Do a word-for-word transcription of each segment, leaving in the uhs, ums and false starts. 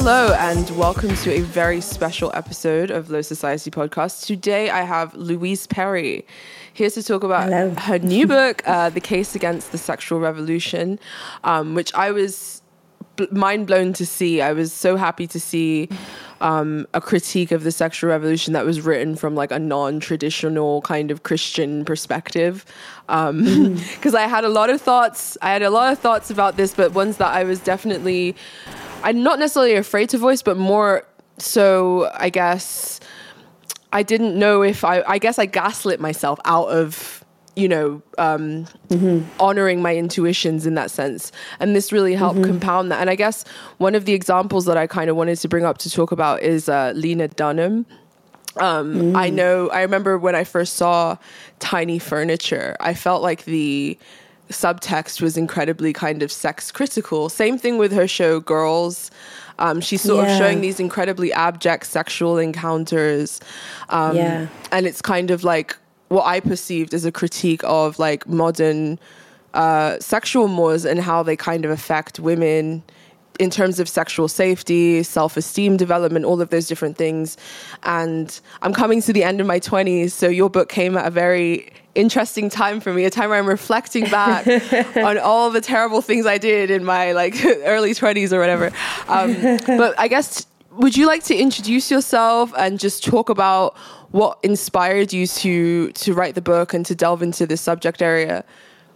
Hello and welcome to a very special episode of Low Society Podcast. Today I have Louise Perry here to talk about Hello. her new book, uh, The Case Against the Sexual Revolution, um, which I was b- mind blown to see. I was so happy to see um, a critique of the sexual revolution that was written from like a non-traditional kind of Christian perspective. Um, because I had a lot of thoughts. I had a lot of thoughts about this, but ones that I was definitely... I'm not necessarily afraid to voice, but more so, I guess, I didn't know if I, I guess I gaslit myself out of, you know, um, mm-hmm. honoring my intuitions in that sense. And this really helped mm-hmm. compound that. And I guess one of the examples that I kind of wanted to bring up to talk about is uh, Lena Dunham. Um, mm. I know, I remember when I first saw Tiny Furniture, I felt like the subtext was incredibly kind of sex critical. Same thing with her show Girls. Um, she's sort yeah. of showing these incredibly abject sexual encounters. Um, yeah. And it's kind of like what I perceived as a critique of like modern uh, sexual mores and how they kind of affect women in terms of sexual safety, self-esteem development, all of those different things. And I'm coming to the end of my twenties, so your book came at a very interesting time for me, a time where I'm reflecting back on all the terrible things I did in my like early twenties or whatever. Um, but I guess, would you like to introduce yourself and just talk about what inspired you to to write the book and to delve into this subject area?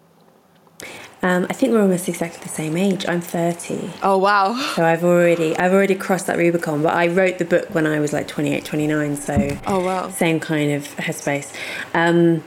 Um, I think we're almost exactly the same age. I'm thirty. Oh, wow. So I've already I've already crossed that Rubicon, but I wrote the book when I was like twenty-eight, twenty-nine, so oh, wow. Same kind of headspace. Um,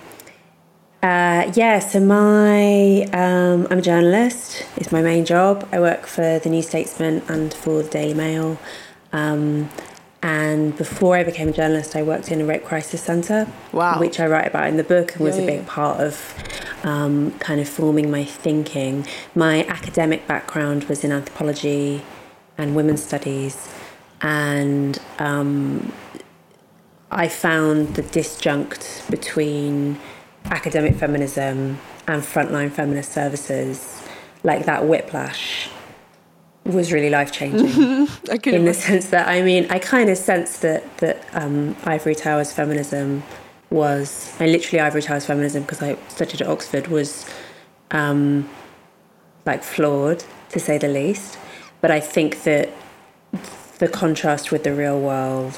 uh, yeah, so my um, I'm a journalist. It's my main job. I work for the New Statesman and for the Daily Mail. Um, and before I became a journalist, I worked in a rape crisis centre, wow. which I write about in the book and was yeah, a big yeah. part of um, kind of forming my thinking. My academic background was in anthropology and women's studies, and um, I found the disjunct between academic feminism and frontline feminist services, like that whiplash, was really life-changing. I can in imagine. the sense that, I mean, I kind of sensed that that um, Ivory Towers feminism was, and literally Ivory Towers feminism, because I studied at Oxford, was um, like flawed, to say the least. But I think that the contrast with the real world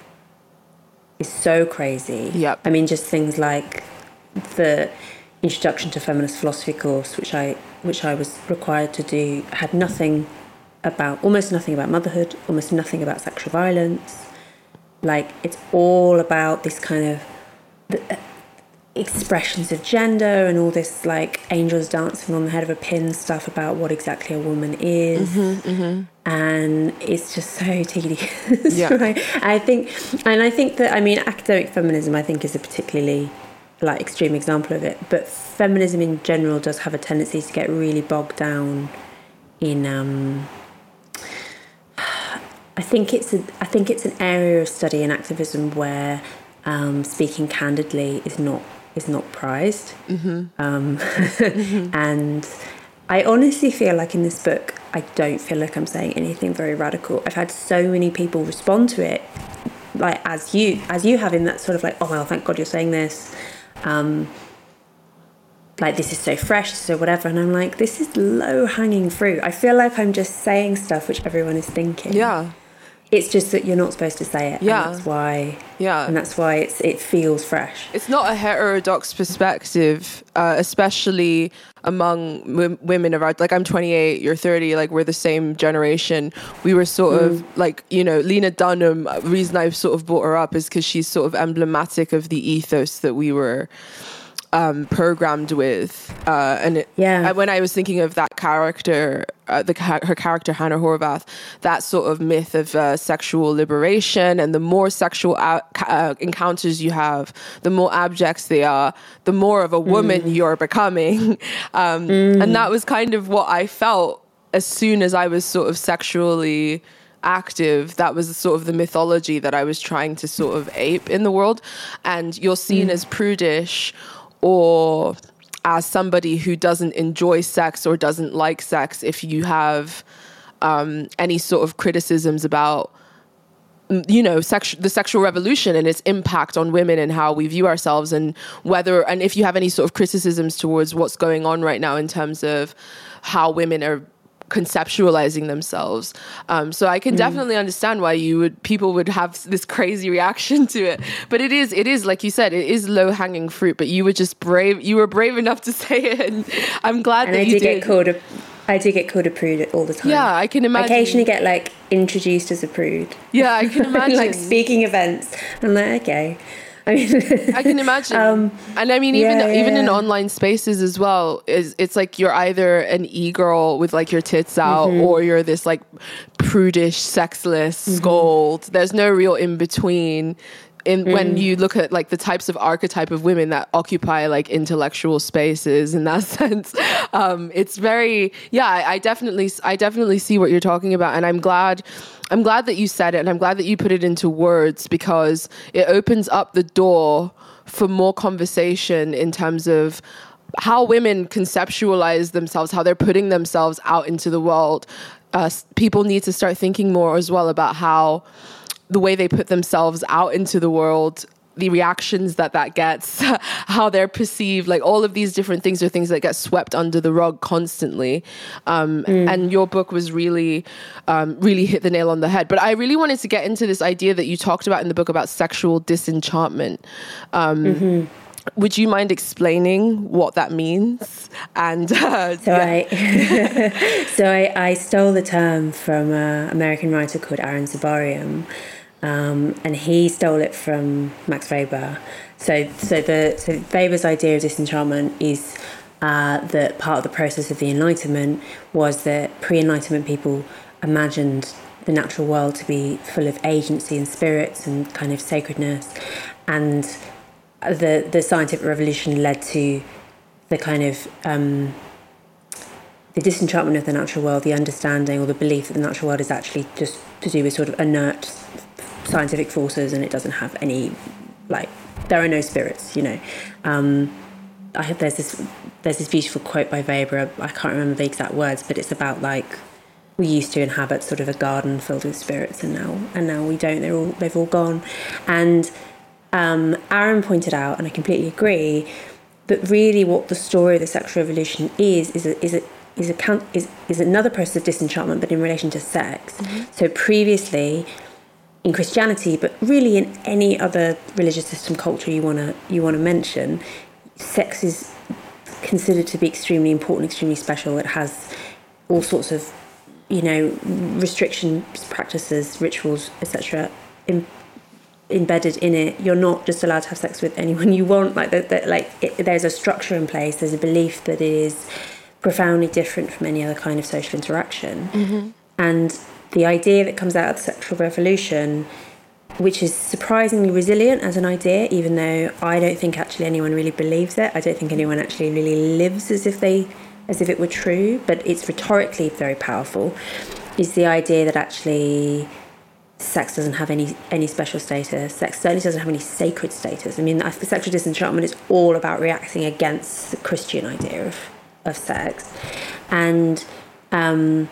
is so crazy. Yep. I mean, just things like the introduction to feminist philosophy course, which I which I was required to do, had nothing about, almost nothing about motherhood, almost nothing about sexual violence. Like, it's all about this kind of the, uh, expressions of gender and all this like angels dancing on the head of a pin stuff about what exactly a woman is. Mm-hmm, mm-hmm. And it's just so tedious. Yeah. Right? I think, and I think that, I mean, academic feminism, I think, is a particularly like extreme example of it, but feminism in general does have a tendency to get really bogged down in um I think it's a I think it's an area of study in activism where um speaking candidly is not is not prized. Mm-hmm. Um mm-hmm. And I honestly feel like in this book I don't feel like I'm saying anything very radical. I've had so many people respond to it, like as you as you have, in that sort of like, oh well, thank God you're saying this. Um, like, this is so fresh, so whatever. And I'm like, this is low-hanging fruit. I feel like I'm just saying stuff which everyone is thinking. Yeah. It's just that you're not supposed to say it. Yeah. And that's why. Yeah. And that's why it's it feels fresh. It's not a heterodox perspective, uh, especially among w- women of our, like, I'm twenty-eight, you're thirty, like, we're the same generation. We were sort mm. of like, you know, Lena Dunham, the reason I've sort of brought her up is because she's sort of emblematic of the ethos that we were um, programmed with. Uh, and it, yeah. when I was thinking of that character, uh, the her character Hannah Horvath, that sort of myth of uh, sexual liberation, and the more sexual uh, uh, encounters you have, the more abject they are, the more of a woman mm. you're becoming. Um, mm. And that was kind of what I felt as soon as I was sort of sexually active. That was sort of the mythology that I was trying to sort of ape in the world. And you're seen mm. as prudish or as somebody who doesn't enjoy sex or doesn't like sex if you have um, any sort of criticisms about, you know, sex- the sexual revolution and its impact on women and how we view ourselves, and whether, and if you have any sort of criticisms towards what's going on right now in terms of how women are conceptualizing themselves. Um, so I can mm. definitely understand why you would, people would have this crazy reaction to it. But it is, it is, like you said, it is low hanging fruit, but you were just brave. You were brave enough to say it. And I'm glad and that I you do did. get called a I do get called a prude all the time. Yeah, I can imagine. I occasionally get like introduced as a prude. Yeah, I can imagine. Like speaking events. I'm like, okay. I mean, I can imagine. Um, and I mean, even yeah, yeah, even yeah. in online spaces as well, is it's like you're either an e-girl with like your tits out, mm-hmm. or you're this like prudish, sexless mm-hmm. scold. There's no real in between. In, mm. When you look at like the types of archetype of women that occupy like intellectual spaces in that sense, um, it's very, yeah, I, I definitely, I definitely see what you're talking about. And I'm glad, I'm glad that you said it, and I'm glad that you put it into words, because it opens up the door for more conversation in terms of how women conceptualize themselves, how they're putting themselves out into the world. Uh, people need to start thinking more as well about how the way they put themselves out into the world, the reactions that that gets, how they're perceived, like all of these different things are things that get swept under the rug constantly. Um, mm. And your book was really, um, really hit the nail on the head. But I really wanted to get into this idea that you talked about in the book about sexual disenchantment. Um, mm-hmm. Would you mind explaining what that means? And uh, so, yeah. I, so I, I stole the term from an American writer called Aaron Sibarium. Um, and he stole it from Max Weber. So, so the so Weber's idea of disenchantment is uh, that part of the process of the Enlightenment was that pre-Enlightenment people imagined the natural world to be full of agency and spirits and kind of sacredness, and the the scientific revolution led to the kind of um, the disenchantment of the natural world, the understanding or the belief that the natural world is actually just to do with sort of inert scientific forces, and it doesn't have any, like, there are no spirits, you know. Um, I have, there's this there's this beautiful quote by Weber, I can't remember the exact words, but it's about like, we used to inhabit sort of a garden filled with spirits, and now and now we don't. They're all they've all gone. And um, Aaron pointed out, and I completely agree, that really what the story of the sexual revolution is is a, is a, is a is is another process of disenchantment, but in relation to sex. Mm-hmm. So previously, in Christianity, but really in any other religious system, culture you wanna you wanna mention, sex is considered to be extremely important, extremely special. It has all sorts of, you know, restrictions, practices, rituals, et cetera, in, embedded in it. You're not just allowed to have sex with anyone you want. Like, the, the, like it, there's a structure in place. There's a belief that it is profoundly different from any other kind of social interaction. Mm-hmm. And the idea that comes out of the sexual revolution, which is surprisingly resilient as an idea, even though I don't think actually anyone really believes it. I don't think anyone actually really lives as if they, as if it were true, but it's rhetorically very powerful, is the idea that actually sex doesn't have any any special status. Sex certainly doesn't have any sacred status. I mean, the sexual disenchantment is all about reacting against the Christian idea of, of sex. And um,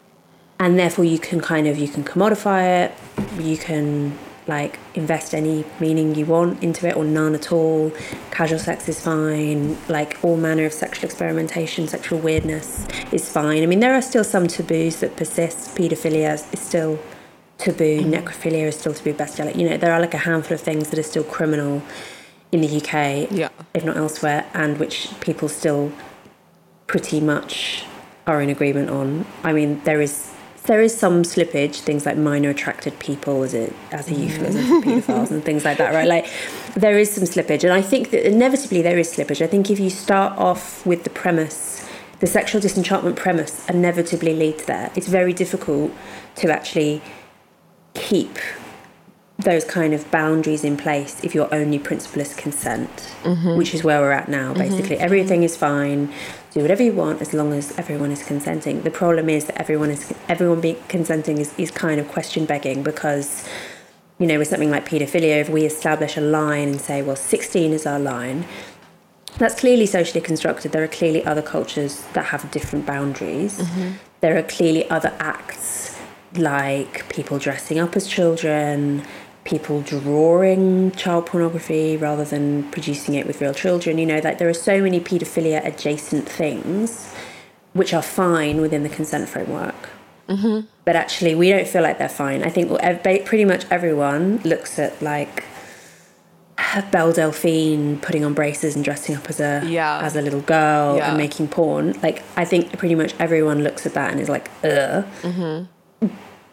and therefore you can kind of, you can commodify it, you can like invest any meaning you want into it or none at all. Casual sex is fine, like all manner of sexual experimentation, sexual weirdness is fine. I mean, there are still some taboos that persist. Paedophilia is still taboo, mm-hmm. necrophilia is still taboo, bestiality, you know, there are like a handful of things that are still criminal in the U K, yeah. if not elsewhere, and which people still pretty much are in agreement on. I mean, there is There is some slippage, things like minor attracted people as a as a euphemism for paedophiles and things like that, right? Like, there is some slippage, and I think that inevitably there is slippage. I think if you start off with the premise, the sexual disenchantment premise inevitably leads there. It's very difficult to actually keep those kind of boundaries in place if your only principle is consent, mm-hmm. which is where we're at now, basically. Mm-hmm. Everything is fine. Do whatever you want as long as everyone is consenting. The problem is that everyone is everyone being consenting is, is kind of question begging, because, you know, with something like paedophilia, if we establish a line and say, well, sixteen is our line, that's clearly socially constructed. There are clearly other cultures that have different boundaries. Mm-hmm. There are clearly other acts, like people dressing up as children, people drawing child pornography rather than producing it with real children. You know, like there are so many paedophilia adjacent things which are fine within the consent framework. Mm-hmm. But actually, we don't feel like they're fine. I think pretty much everyone looks at like Belle Delphine putting on braces and dressing up as a yeah. as a little girl yeah. and making porn. Like, I think pretty much everyone looks at that and is like, ugh. Mm-hmm.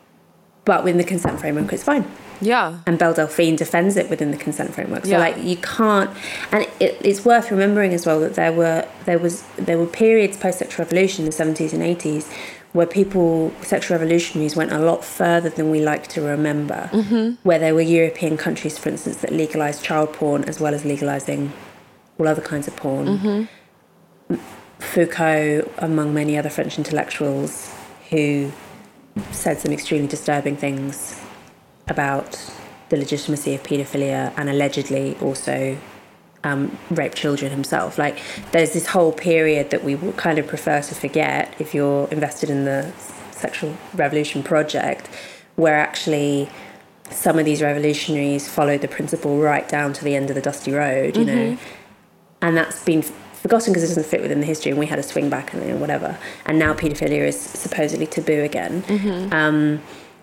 But within the consent framework, it's fine. Yeah. And Belle Delphine defends it within the consent framework. So, yeah. like, you can't... And it, it's worth remembering as well that there were there was there were periods post-sexual revolution in the seventies and eighties where people, sexual revolutionaries, went a lot further than we like to remember, mm-hmm. where there were European countries, for instance, that legalised child porn as well as legalising all other kinds of porn. Mm-hmm. Foucault, among many other French intellectuals, who said some extremely disturbing things about the legitimacy of paedophilia and allegedly also um, raped children himself. Like, there's this whole period that we would kind of prefer to forget if you're invested in the sexual revolution project, where actually some of these revolutionaries followed the principle right down to the end of the dusty road, you mm-hmm. know, and that's been forgotten because it doesn't fit within the history, and we had a swing back and you know, whatever, and now paedophilia is supposedly taboo again. Mm-hmm. Um,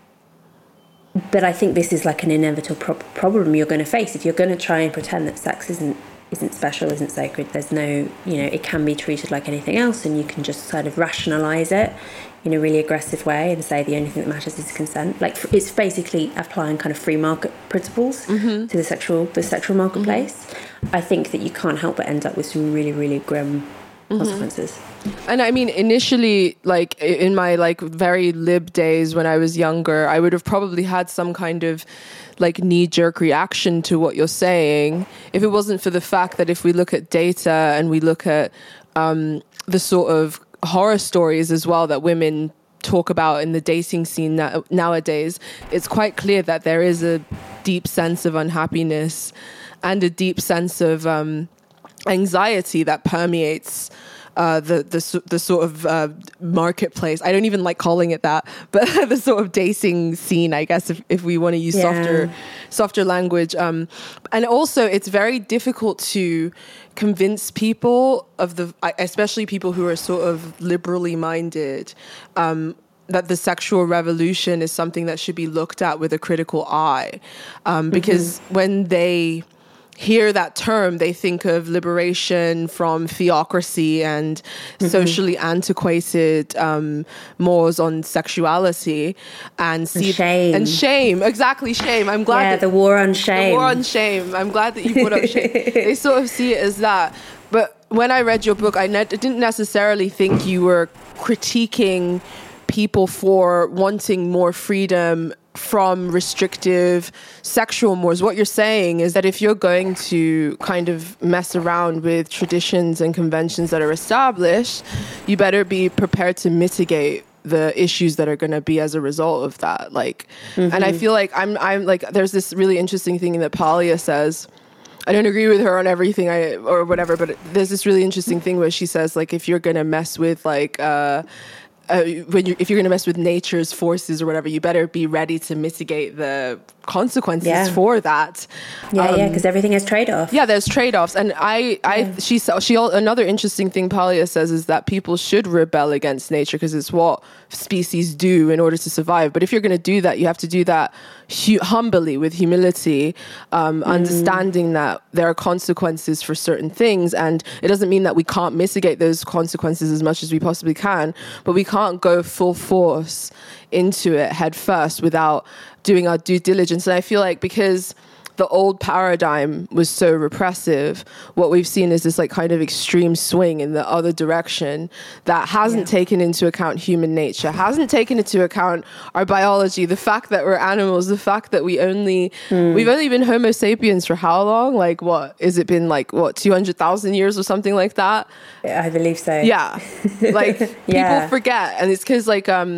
but I think this is like an inevitable pro- problem you're going to face if you're going to try and pretend that sex isn't isn't special, isn't sacred. There's no, you know, it can be treated like anything else, and you can just sort of rationalise it in a really aggressive way and say the only thing that matters is consent. Like, it's basically applying kind of free market principles mm-hmm. to the sexual the sexual marketplace. Mm-hmm. I think that you can't help but end up with some really, really grim mm-hmm. consequences. And I mean, initially, like in my like very lib days when I was younger, I would have probably had some kind of like knee-jerk reaction to what you're saying if it wasn't for the fact that if we look at data and we look at um, the sort of horror stories as well that women talk about in the dating scene na- nowadays, it's quite clear that there is a deep sense of unhappiness and a deep sense of um, anxiety that permeates Uh, the the the sort of uh, marketplace. I don't even like calling it that, but the sort of dating scene, I guess, if, if we want to use yeah. softer softer language. Um, and also, it's very difficult to convince people of the, especially people who are sort of liberally minded, um, that the sexual revolution is something that should be looked at with a critical eye, um, because mm-hmm. when they hear that term, they think of liberation from theocracy and mm-hmm. socially antiquated um, mores on sexuality and see and shame. and shame. Exactly, shame. I'm glad. Yeah, that, the war on shame. The war on shame. I'm glad that you brought up shame. They sort of see it as that. But when I read your book, I ne- didn't necessarily think you were critiquing people for wanting more freedom from restrictive sexual mores. What you're saying is that if you're going to kind of mess around with traditions and conventions that are established, you better be prepared to mitigate the issues that are going to be as a result of that. Like, mm-hmm. and I feel like I'm, I'm like, there's this really interesting thing that Palia says. I don't agree with her on everything I, or whatever, but there's this really interesting thing where she says, like, if you're going to mess with like, uh, Uh, when you, if you're going to mess with nature's forces or whatever, you better be ready to mitigate the consequences yeah. for that. Yeah, um, yeah, because everything has trade-offs. Yeah, there's trade-offs, and I, I, yeah. she, she, another interesting thing Palia says is that people should rebel against nature because it's what species do in order to survive. But if you're going to do that, you have to do that hu- humbly, with humility, um, mm. understanding that there are consequences for certain things, and it doesn't mean that we can't mitigate those consequences as much as we possibly can, but we can't go full force into it head first without doing our due diligence. And I feel like because the old paradigm was so repressive, what we've seen is this like kind of extreme swing in the other direction that hasn't yeah. taken into account human nature, hasn't taken into account our biology, the fact that we're animals, the fact that we only, mm. we've only been Homo sapiens for how long? Like what, has it been like, what, two hundred thousand years or something like that? I believe so. Yeah. Like yeah. people forget. And it's because like, um,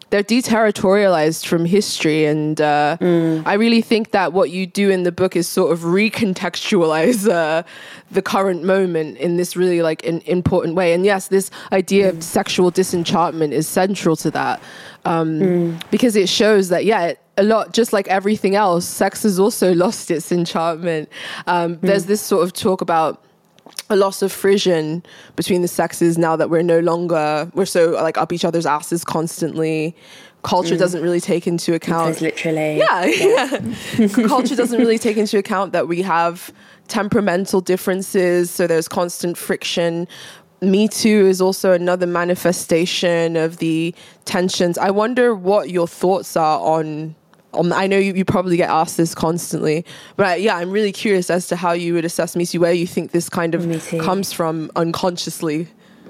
they're deterritorialized from history, and uh, mm. I really think that what you do in the book is sort of recontextualize uh, the current moment in this really like an important way. And yes, this idea mm. of sexual disenchantment is central to that, um, mm. because it shows that yeah, it, a lot just like everything else, sex has also lost its enchantment. Um, mm. There's this sort of talk about a loss of frisson between the sexes now that we're no longer, we're so like up each other's asses constantly. Culture mm. doesn't really take into account. Because literally. Yeah, yeah. yeah. Culture doesn't really take into account that we have temperamental differences, so there's constant friction. Me Too is also another manifestation of the tensions. I wonder what your thoughts are on Um, I know you, you probably get asked this constantly, but I, yeah, I'm really curious as to how you would assess Me Too, where you think this kind of comes from unconsciously.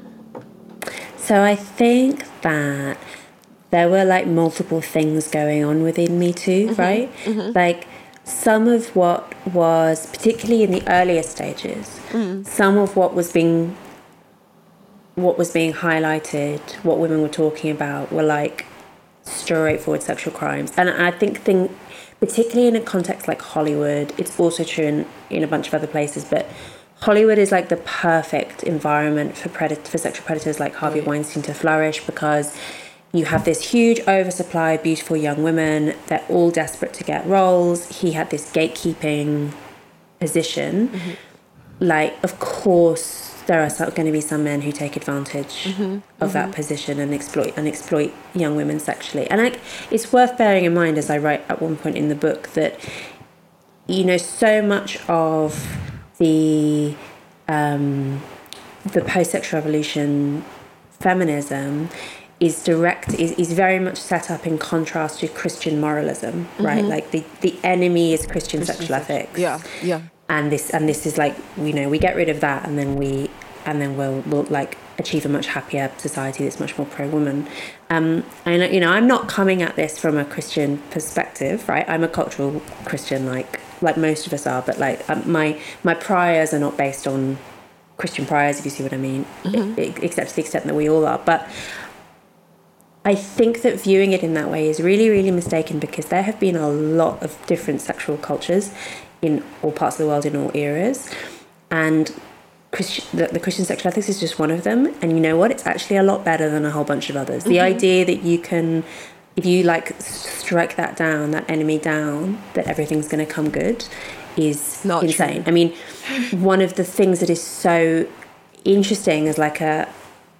So I think that there were like multiple things going on within Me Too, mm-hmm. right? Mm-hmm. Like some of what was, particularly in the earlier stages, mm. some of what was being, what was being highlighted, what women were talking about were like straightforward sexual crimes. And I think thing, particularly in a context like Hollywood, it's also true in, in a bunch of other places, but Hollywood is like the perfect environment for predat- for sexual predators like Harvey Weinstein to flourish, because you have this huge oversupply of beautiful young women. They're all desperate to get roles. He had this gatekeeping position. Mm-hmm. Like, of course, there are going to be some men who take advantage mm-hmm, of mm-hmm. that position and exploit and exploit young women sexually. And like, it's worth bearing in mind, as I write at one point in the book, that, you know, so much of the um, the post-sexual revolution feminism is direct is, is very much set up in contrast to Christian moralism, mm-hmm. right? Like the, the enemy is Christian, Christian sexual ethics. Yeah, yeah. And this and this is like, you know, we get rid of that, and then we and then we'll we'll like achieve a much happier society that's much more pro-woman. Um, and you know, I'm not coming at this from a Christian perspective, right? I'm a cultural Christian, like like most of us are, but like um, my my priors are not based on Christian priors, if you see what I mean, mm-hmm. it, except to the extent that we all are. But I think that viewing it in that way is really, really mistaken, because there have been a lot of different sexual cultures in all parts of the world, in all eras, and Christi- the, the Christian sexual ethics is just one of them. And you know what? It's actually a lot better than a whole bunch of others. Mm-hmm. The idea that you can, if you like strike that down, that enemy down, that everything's going to come good, is not insane. True. I mean, one of the things that is so interesting as like a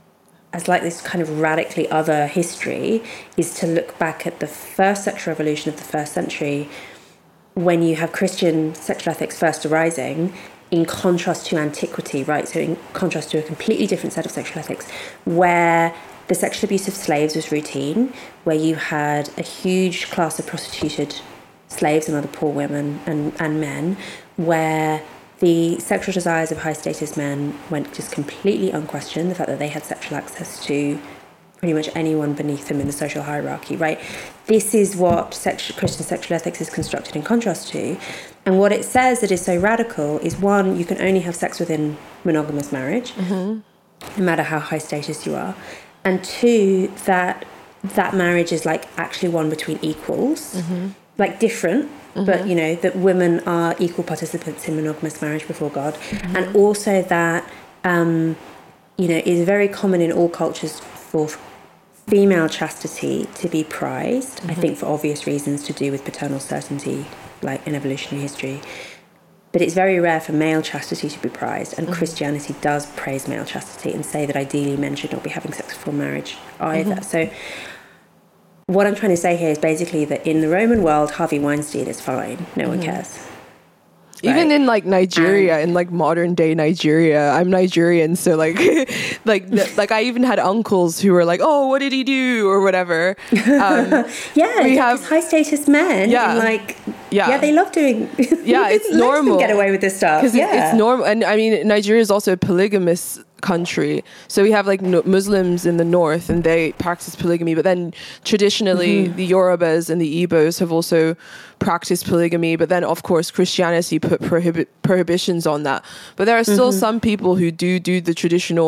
as like this kind of radically other history is to look back at the first sexual revolution of the first century, when you have Christian sexual ethics first arising, in contrast to antiquity, right? So in contrast to a completely different set of sexual ethics, where the sexual abuse of slaves was routine, where you had a huge class of prostituted slaves and other poor women and, and men, where the sexual desires of high status men went just completely unquestioned, the fact that they had sexual access to pretty much anyone beneath them in the social hierarchy, right? This is what sex, Christian sexual ethics is constructed in contrast to. And what it says that is so radical is, one, you can only have sex within monogamous marriage, mm-hmm. no matter how high status you are. And two, that that marriage is like actually one between equals, mm-hmm. like different, mm-hmm. but, you know, that women are equal participants in monogamous marriage before God. Mm-hmm. And also that, um, you know, it is very common in all cultures for female chastity to be prized, mm-hmm. I think for obvious reasons to do with paternal certainty, like in evolutionary history. But it's very rare for male chastity to be prized, and mm-hmm. Christianity does praise male chastity and say that ideally men should not be having sex before marriage either. Mm-hmm. So what I'm trying to say here is basically that in the Roman world, Harvey Weinstein is fine. No mm-hmm. one cares. Even right. in like Nigeria, um, in like modern day Nigeria, I'm Nigerian, so like, like, like I even had uncles who were like, "Oh, what did he do?" or whatever. Um, yeah, we have high status men. Yeah, and like, yeah, yeah, they love doing. Yeah, it's normal. Get away with this stuff because yeah. it's normal, and I mean, Nigeria is also a polygamous country, so we have like no- Muslims in the north and they practice polygamy, but then traditionally mm-hmm. the Yorubas and the Igbos have also practiced polygamy, but then of course Christianity put prohibit prohibitions on that. But there are still mm-hmm. some people who do do the traditional polygamy,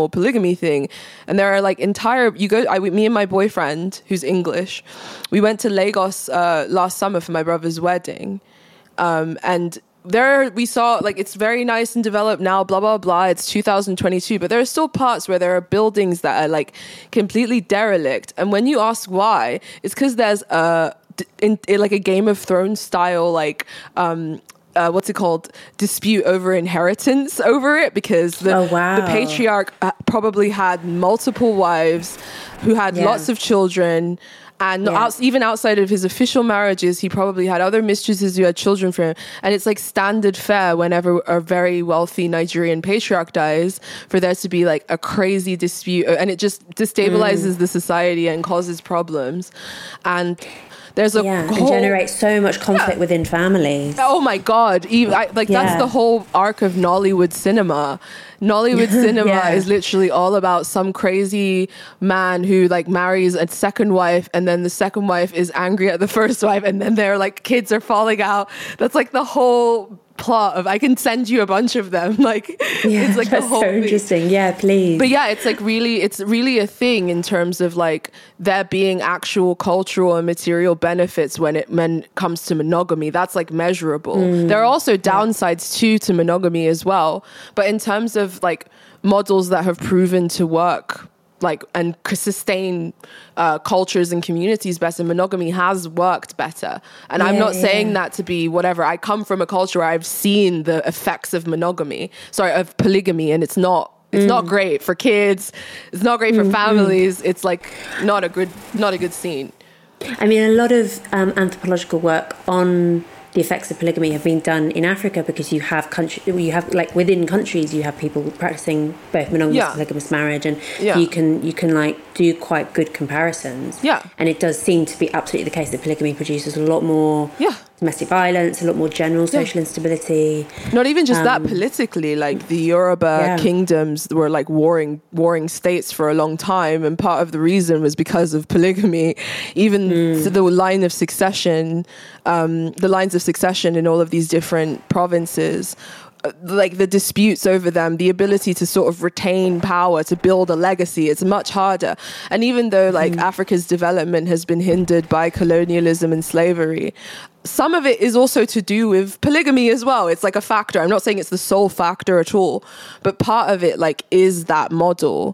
monogamy thing. And there are like entire, you go, I, me and my boyfriend, who's English, we went to Lagos uh, last summer for my brother's wedding. Um, and there we saw, like, it's very nice and developed now, blah, blah, blah. It's two thousand twenty-two, but there are still parts where there are buildings that are like completely derelict. And when you ask why, it's because there's a, in, in like a Game of Thrones style, like, um, Uh, what's it called? Dispute over inheritance over it, because the, oh, wow. the patriarch uh, probably had multiple wives who had yeah. lots of children. And yeah. out, even outside of his official marriages, he probably had other mistresses who had children for him. And it's like standard fare whenever a very wealthy Nigerian patriarch dies for there to be like a crazy dispute. And it just destabilizes mm. the society and causes problems. And there's a yeah, whole, and generates so much conflict yeah. within families. Oh my God. Even, I, like yeah. that's the whole arc of Nollywood cinema. Nollywood cinema yeah. is literally all about some crazy man who like marries a second wife, and then the second wife is angry at the first wife, and then their like kids are falling out. That's like the whole plot of, I can send you a bunch of them. Like yeah, it's like that's the whole so thing. Interesting. Yeah, please. But yeah, it's like really, it's really a thing in terms of like there being actual cultural and material benefits when it when it comes to monogamy. That's like measurable. Mm. There are also downsides too to monogamy as well. But in terms of like models that have proven to work, like, and sustain uh, cultures and communities better, monogamy has worked better. And yeah, I'm not yeah. saying that to be whatever. I come from a culture where I've seen the effects of monogamy, sorry, of polygamy, and it's not, it's mm. not great for kids. It's not great for mm, families. Mm. It's like not a good, not a good scene. I mean, a lot of um, anthropological work on the effects of polygamy have been done in Africa, because you have country, you have like within countries, you have people practicing both monogamous yeah. and polygamous marriage, and yeah. you can you can like do quite good comparisons. Yeah, and it does seem to be absolutely the case that polygamy produces a lot more yeah. domestic violence, a lot more general social yeah. instability. Not even just um, that, politically, like the Yoruba yeah. kingdoms were like warring warring states for a long time, and part of the reason was because of polygamy. Even mm. to the line of succession, um, the lines of succession in all of these different provinces, like the disputes over them, the ability to sort of retain power, to build a legacy, it's much harder. And even though like mm. Africa's development has been hindered by colonialism and slavery, some of it is also to do with polygamy as well. It's like a factor. I'm not saying it's the sole factor at all, but part of it like is that model.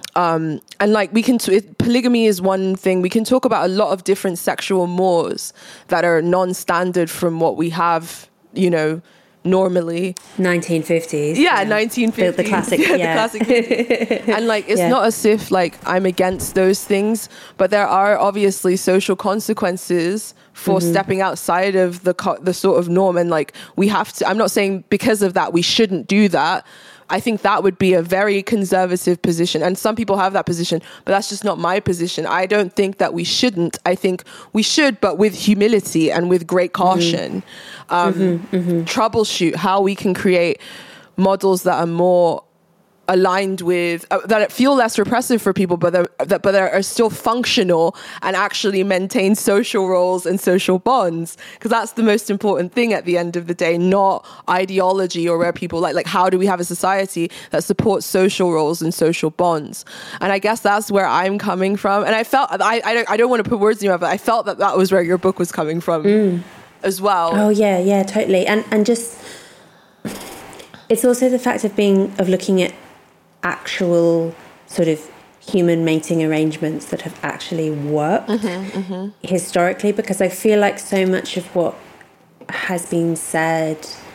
Um, and like we can, t- it, polygamy is one thing. We can talk about a lot of different sexual mores that are non-standard from what we have, you know, normally. nineteen fifties. Yeah, yeah. nineteen fifties. The, the classic, yeah. yeah. The classic. And like, it's yeah. not as if like I'm against those things, but there are obviously social consequences for mm-hmm. stepping outside of the co- the sort of norm. And like, we have to, I'm not saying because of that we shouldn't do that. I think that would be a very conservative position. And some people have that position, but that's just not my position. I don't think that we shouldn't. I think we should, but with humility and with great caution. Mm-hmm. Um, mm-hmm, mm-hmm. Troubleshoot how we can create models that are more aligned with, uh, that feel less repressive for people, but that but are still functional and actually maintain social roles and social bonds, because that's the most important thing at the end of the day, not ideology or where people like like how do we have a society that supports social roles and social bonds. And I guess that's where I'm coming from. And I felt I I don't I don't want to put words in your mouth, but I felt that that was where your book was coming from mm. as well. Oh yeah, yeah, totally. And and just it's also the fact of being of looking at actual sort of human mating arrangements that have actually worked mm-hmm, mm-hmm. historically, because I feel like so much of what has been said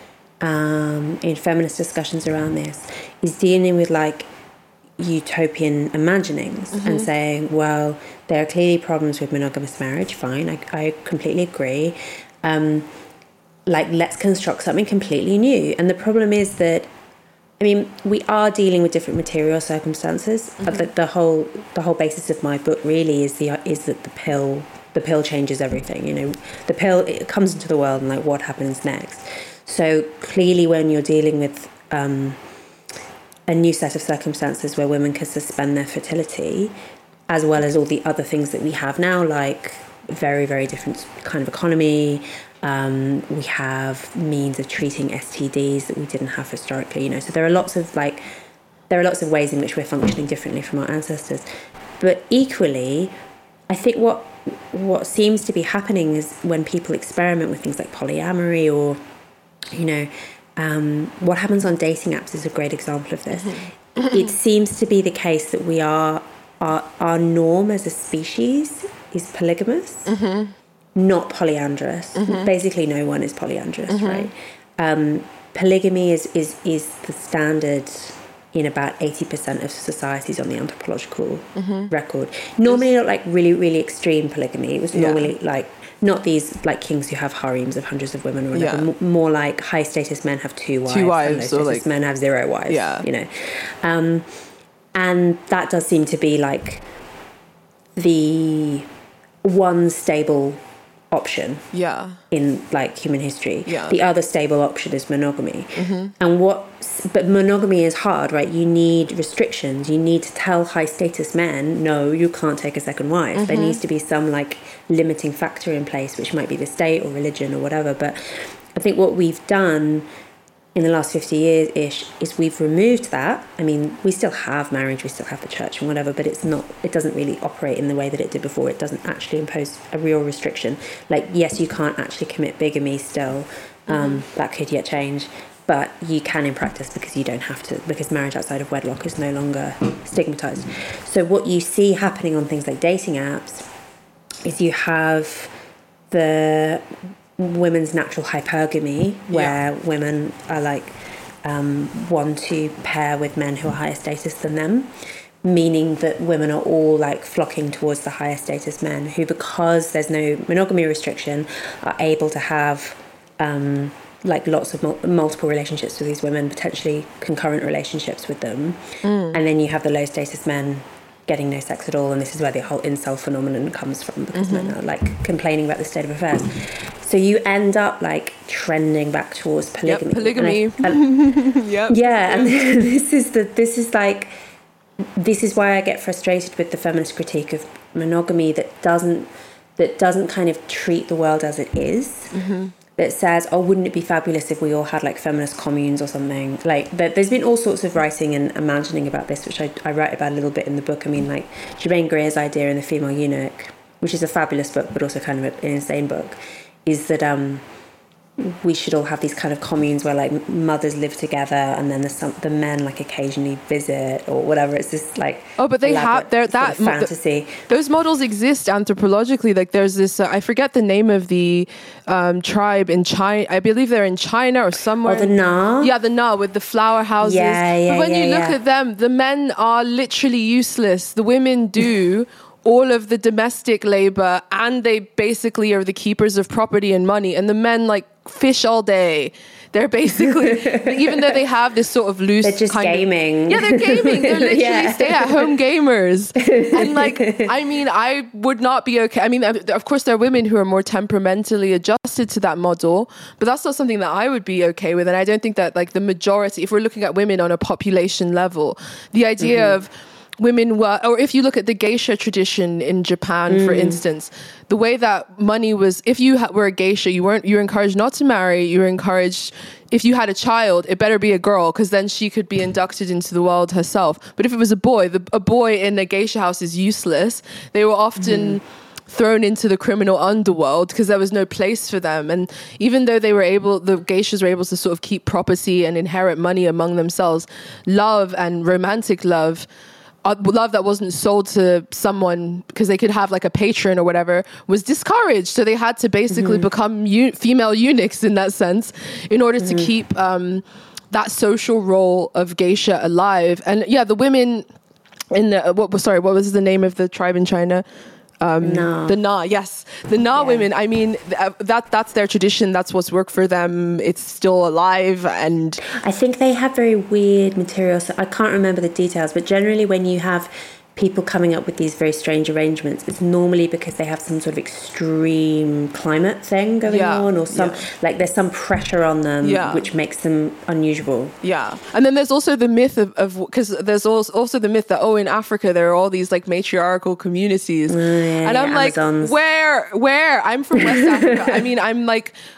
um, in feminist discussions around this is dealing with like utopian imaginings mm-hmm. and saying, well, there are clearly problems with monogamous marriage, fine, I, I completely agree, um, like let's construct something completely new. And the problem is that I mean, we are dealing with different material circumstances, mm-hmm. but the, the whole the whole basis of my book really is the is that the pill the pill changes everything. You know, the pill it comes into the world and like what happens next. So clearly, when you're dealing with um, a new set of circumstances where women can suspend their fertility, as well as all the other things that we have now, like very very different kind of economy. Um, we have means of treating S T Ds that we didn't have historically, you know. So there are lots of like there are lots of ways in which we're functioning differently from our ancestors. But equally, I think what what seems to be happening is when people experiment with things like polyamory or, you know, um, what happens on dating apps is a great example of this. Mm-hmm. It seems to be the case that we are, our, our norm as a species is polygamous, mm-hmm. not polyandrous. Mm-hmm. Basically, no one is polyandrous, mm-hmm. right? Um, polygamy is, is, is the standard in about eighty percent of societies on the anthropological mm-hmm. record. Normally not like really, really extreme polygamy. It was normally yeah. like, not these like kings who have harems of hundreds of women or whatever. Yeah. M- more like high status men have two wives. Two wives. And low status like, men have zero wives. Yeah. You know. Um, and that does seem to be like the one stable option yeah in like human history. Yeah. The other stable option is monogamy. Mm-hmm. And what but monogamy is hard, right? You need restrictions. You need to tell high status men, no, you can't take a second wife. Mm-hmm. There needs to be some like limiting factor in place, which might be the state or religion or whatever. But I think what we've done in the last fifty years ish is we've removed that. I mean, we still have marriage, we still have the church and whatever, but it's not, it doesn't really operate in the way that it did before. It doesn't actually impose a real restriction. Like, yes, you can't actually commit bigamy still. Um, mm-hmm. That could yet change, but you can in practice because you don't have to, because marriage outside of wedlock is no longer stigmatized. So what you see happening on things like dating apps is you have the women's natural hypergamy, where yeah. women are like um, want to pair with men who are higher status than them, meaning that women are all like flocking towards the higher status men who, because there's no monogamy restriction, are able to have um, like lots of mul- multiple relationships with these women, potentially concurrent relationships with them. Mm. And then you have the low status men getting no sex at all, and this is where the whole incel phenomenon comes from, because mm-hmm. men are like complaining about the state of affairs. So you end up like trending back towards polygamy. Yep, polygamy. And I, and, yep. Yeah, and this is the this is like this is why I get frustrated with the feminist critique of monogamy that doesn't that doesn't kind of treat the world as it is. Mm-hmm. That says, oh, wouldn't it be fabulous if we all had like feminist communes or something? Like, there's been all sorts of writing and imagining about this, which I, I write about a little bit in the book. I mean, like Germaine Greer's idea in The Female Eunuch, which is a fabulous book, but also kind of an insane book, is that um, we should all have these kind of communes where like mothers live together, and then the some, the men like occasionally visit or whatever. It's just like oh, but they have they're that fantasy. Th- those models exist anthropologically. Like there's this uh, I forget the name of the um, tribe in China. I believe they're in China or somewhere. Oh, the Na. Yeah, the Na with the flower houses. Yeah, yeah, but when yeah, you look yeah. at them, the men are literally useless. The women do all of the domestic labor, and they basically are the keepers of property and money, and the men like fish all day. They're basically, even though they have this sort of loose they're just kind gaming. Of, yeah, they're gaming. They're literally yeah. stay-at-home gamers. And like, I mean, I would not be okay. I mean, of course, there are women who are more temperamentally adjusted to that model, but that's not something that I would be okay with. And I don't think that like the majority, if we're looking at women on a population level, the idea mm-hmm. of women were, or if you look at the geisha tradition in Japan, mm. for instance, the way that money was, if you ha- were a geisha, you weren't, you were encouraged not to marry, you were encouraged, if you had a child, it better be a girl, because then she could be inducted into the world herself. But if it was a boy, the, a boy in a geisha house is useless. They were often... Mm. thrown into the criminal underworld because there was no place for them. And even though they were able, the geishas were able to sort of keep property and inherit money among themselves, love and romantic love, Uh, love that wasn't sold to someone because they could have like a patron or whatever, was discouraged. So they had to basically mm-hmm. become u- female eunuchs in that sense in order mm-hmm. to keep um, that social role of geisha alive. And yeah, the women in the, what was, sorry, what was the name of the tribe in China? Um, Na. The Na, yes. The Na yeah. women, I mean, th- that that's their tradition. That's what's worked for them. It's still alive. And I think they have very weird materials. I can't remember the details, but generally when you have people coming up with these very strange arrangements, it's normally because they have some sort of extreme climate thing going yeah. on, or some, yeah. like there's some pressure on them yeah. which makes them unusual. Yeah. And then there's also the myth of, of because there's also the myth that, oh, in Africa, there are all these like matriarchal communities. Oh, yeah, and I'm yeah, like, Amazons. where, where? I'm from West Africa. I mean, I'm like,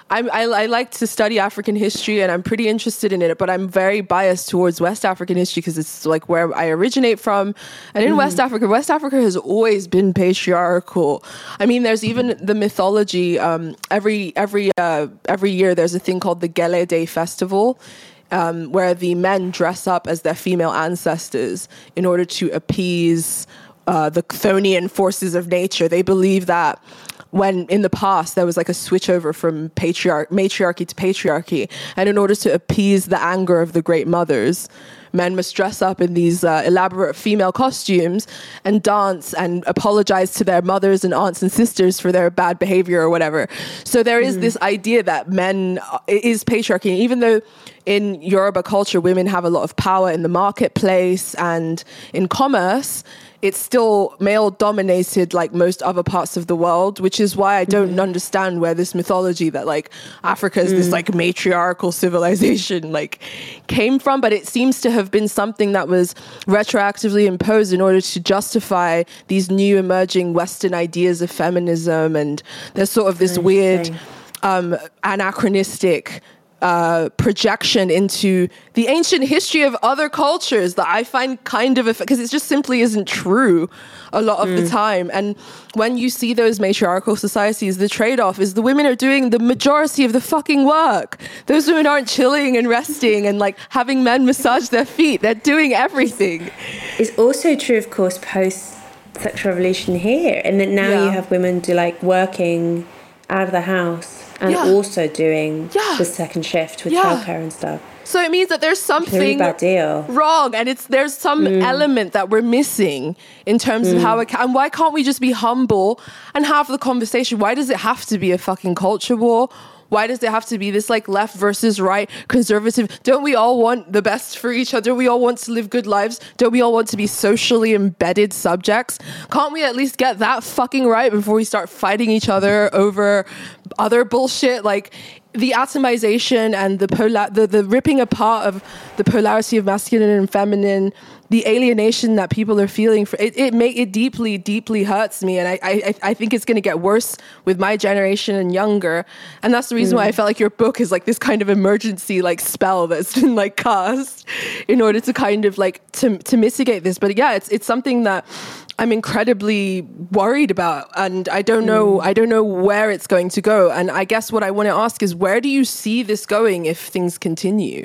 I'm, I, I like to study African history and I'm pretty interested in it, but I'm very biased towards West African history because it's like where I originate from. And in mm. West Africa, West Africa has always been patriarchal. I mean, there's even the mythology. Um, every every uh, every year, there's a thing called the Gele Day Festival, um, where the men dress up as their female ancestors in order to appease uh, the Chthonian forces of nature. They believe that when in the past there was like a switchover from patriarch matriarchy to patriarchy, and in order to appease the anger of the great mothers, men must dress up in these uh, elaborate female costumes and dance and apologize to their mothers and aunts and sisters for their bad behavior or whatever. So there is mm. this idea that men uh, is patriarchy, even though in Yoruba culture women have a lot of power in the marketplace and in commerce. It's still male dominated like most other parts of the world, which is why I don't mm-hmm. understand where this mythology that like Africa is mm. this like matriarchal civilization like came from. But it seems to have been something that was retroactively imposed in order to justify these new emerging Western ideas of feminism. And there's sort of this weird um, anachronistic Uh, projection into the ancient history of other cultures that I find kind of, because it just simply isn't true a lot of mm. the time. And when you see those matriarchal societies, the trade-off is the women are doing the majority of the fucking work. Those women aren't chilling and resting and like having men massage their feet. They're doing everything. It's also true, of course, post-sexual revolution here, and that now yeah. you have women do like working out of the house and yeah. also doing yeah. the second shift with yeah. childcare and stuff. So it means that there's something really bad deal. wrong, and it's there's some mm. element that we're missing in terms mm. of how it can. And why can't we just be humble and have the conversation? Why does it have to be a fucking culture war? Why does it have to be this like left versus right, conservative? Don't we all want the best for each other? We all want to live good lives. Don't we all want to be socially embedded subjects? Can't we at least get that fucking right before we start fighting each other over other bullshit? Like the atomization and the polar, the, the ripping apart of the polarity of masculine and feminine, the alienation that people are feeling, for it, it make it deeply, deeply hurts me, and I, I, I think it's going to get worse with my generation and younger, and that's the reason mm. why I felt like your book is like this kind of emergency like spell that's been like cast in order to kind of like to to mitigate this. But yeah, it's it's something that I'm incredibly worried about, and I don't know mm. I don't know where it's going to go. And I guess what I want to ask is, where do you see this going if things continue?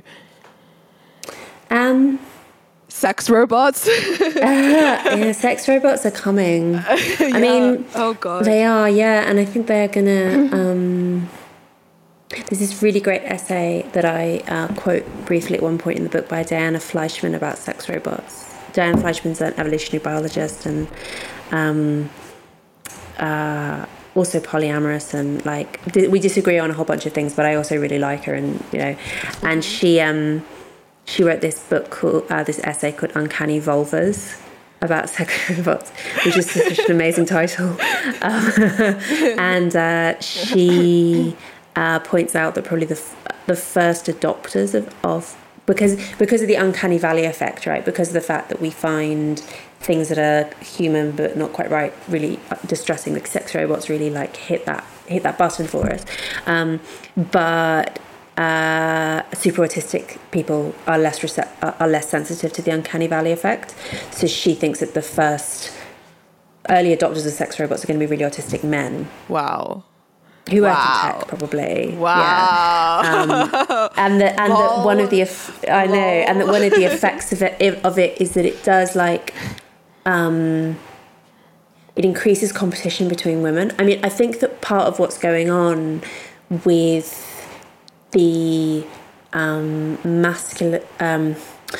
Um. Sex robots? uh, yeah, sex robots are coming. Uh, yeah. I mean, oh god, they are. Yeah, and I think they're gonna. Um, there's this really great essay that I uh, quote briefly at one point in the book by Diana Fleischman about sex robots. Diana Fleischman's an evolutionary biologist and um, uh, also polyamorous, and like we disagree on a whole bunch of things, but I also really like her, and you know, and she. Um, She wrote this book called, uh, this essay called Uncanny Vulvas about sex robots, which is such an amazing title. Um, and uh, she uh, points out that probably the f- the first adopters of, of because because of the uncanny valley effect, right? Because of the fact that we find things that are human but not quite right really distressing. Like sex robots really like hit that hit that button for us, um, but. Uh, super autistic people are less recept- are less sensitive to the uncanny valley effect. So she thinks that the first early adopters of sex robots are going to be really autistic men. Wow. Who wow. work in tech, probably. Wow. Yeah. Um, and the, and the, one of the I know, and that one of the effects of it of it is that it does like um, it increases competition between women. I mean, I think that part of what's going on with the um, masculine, um,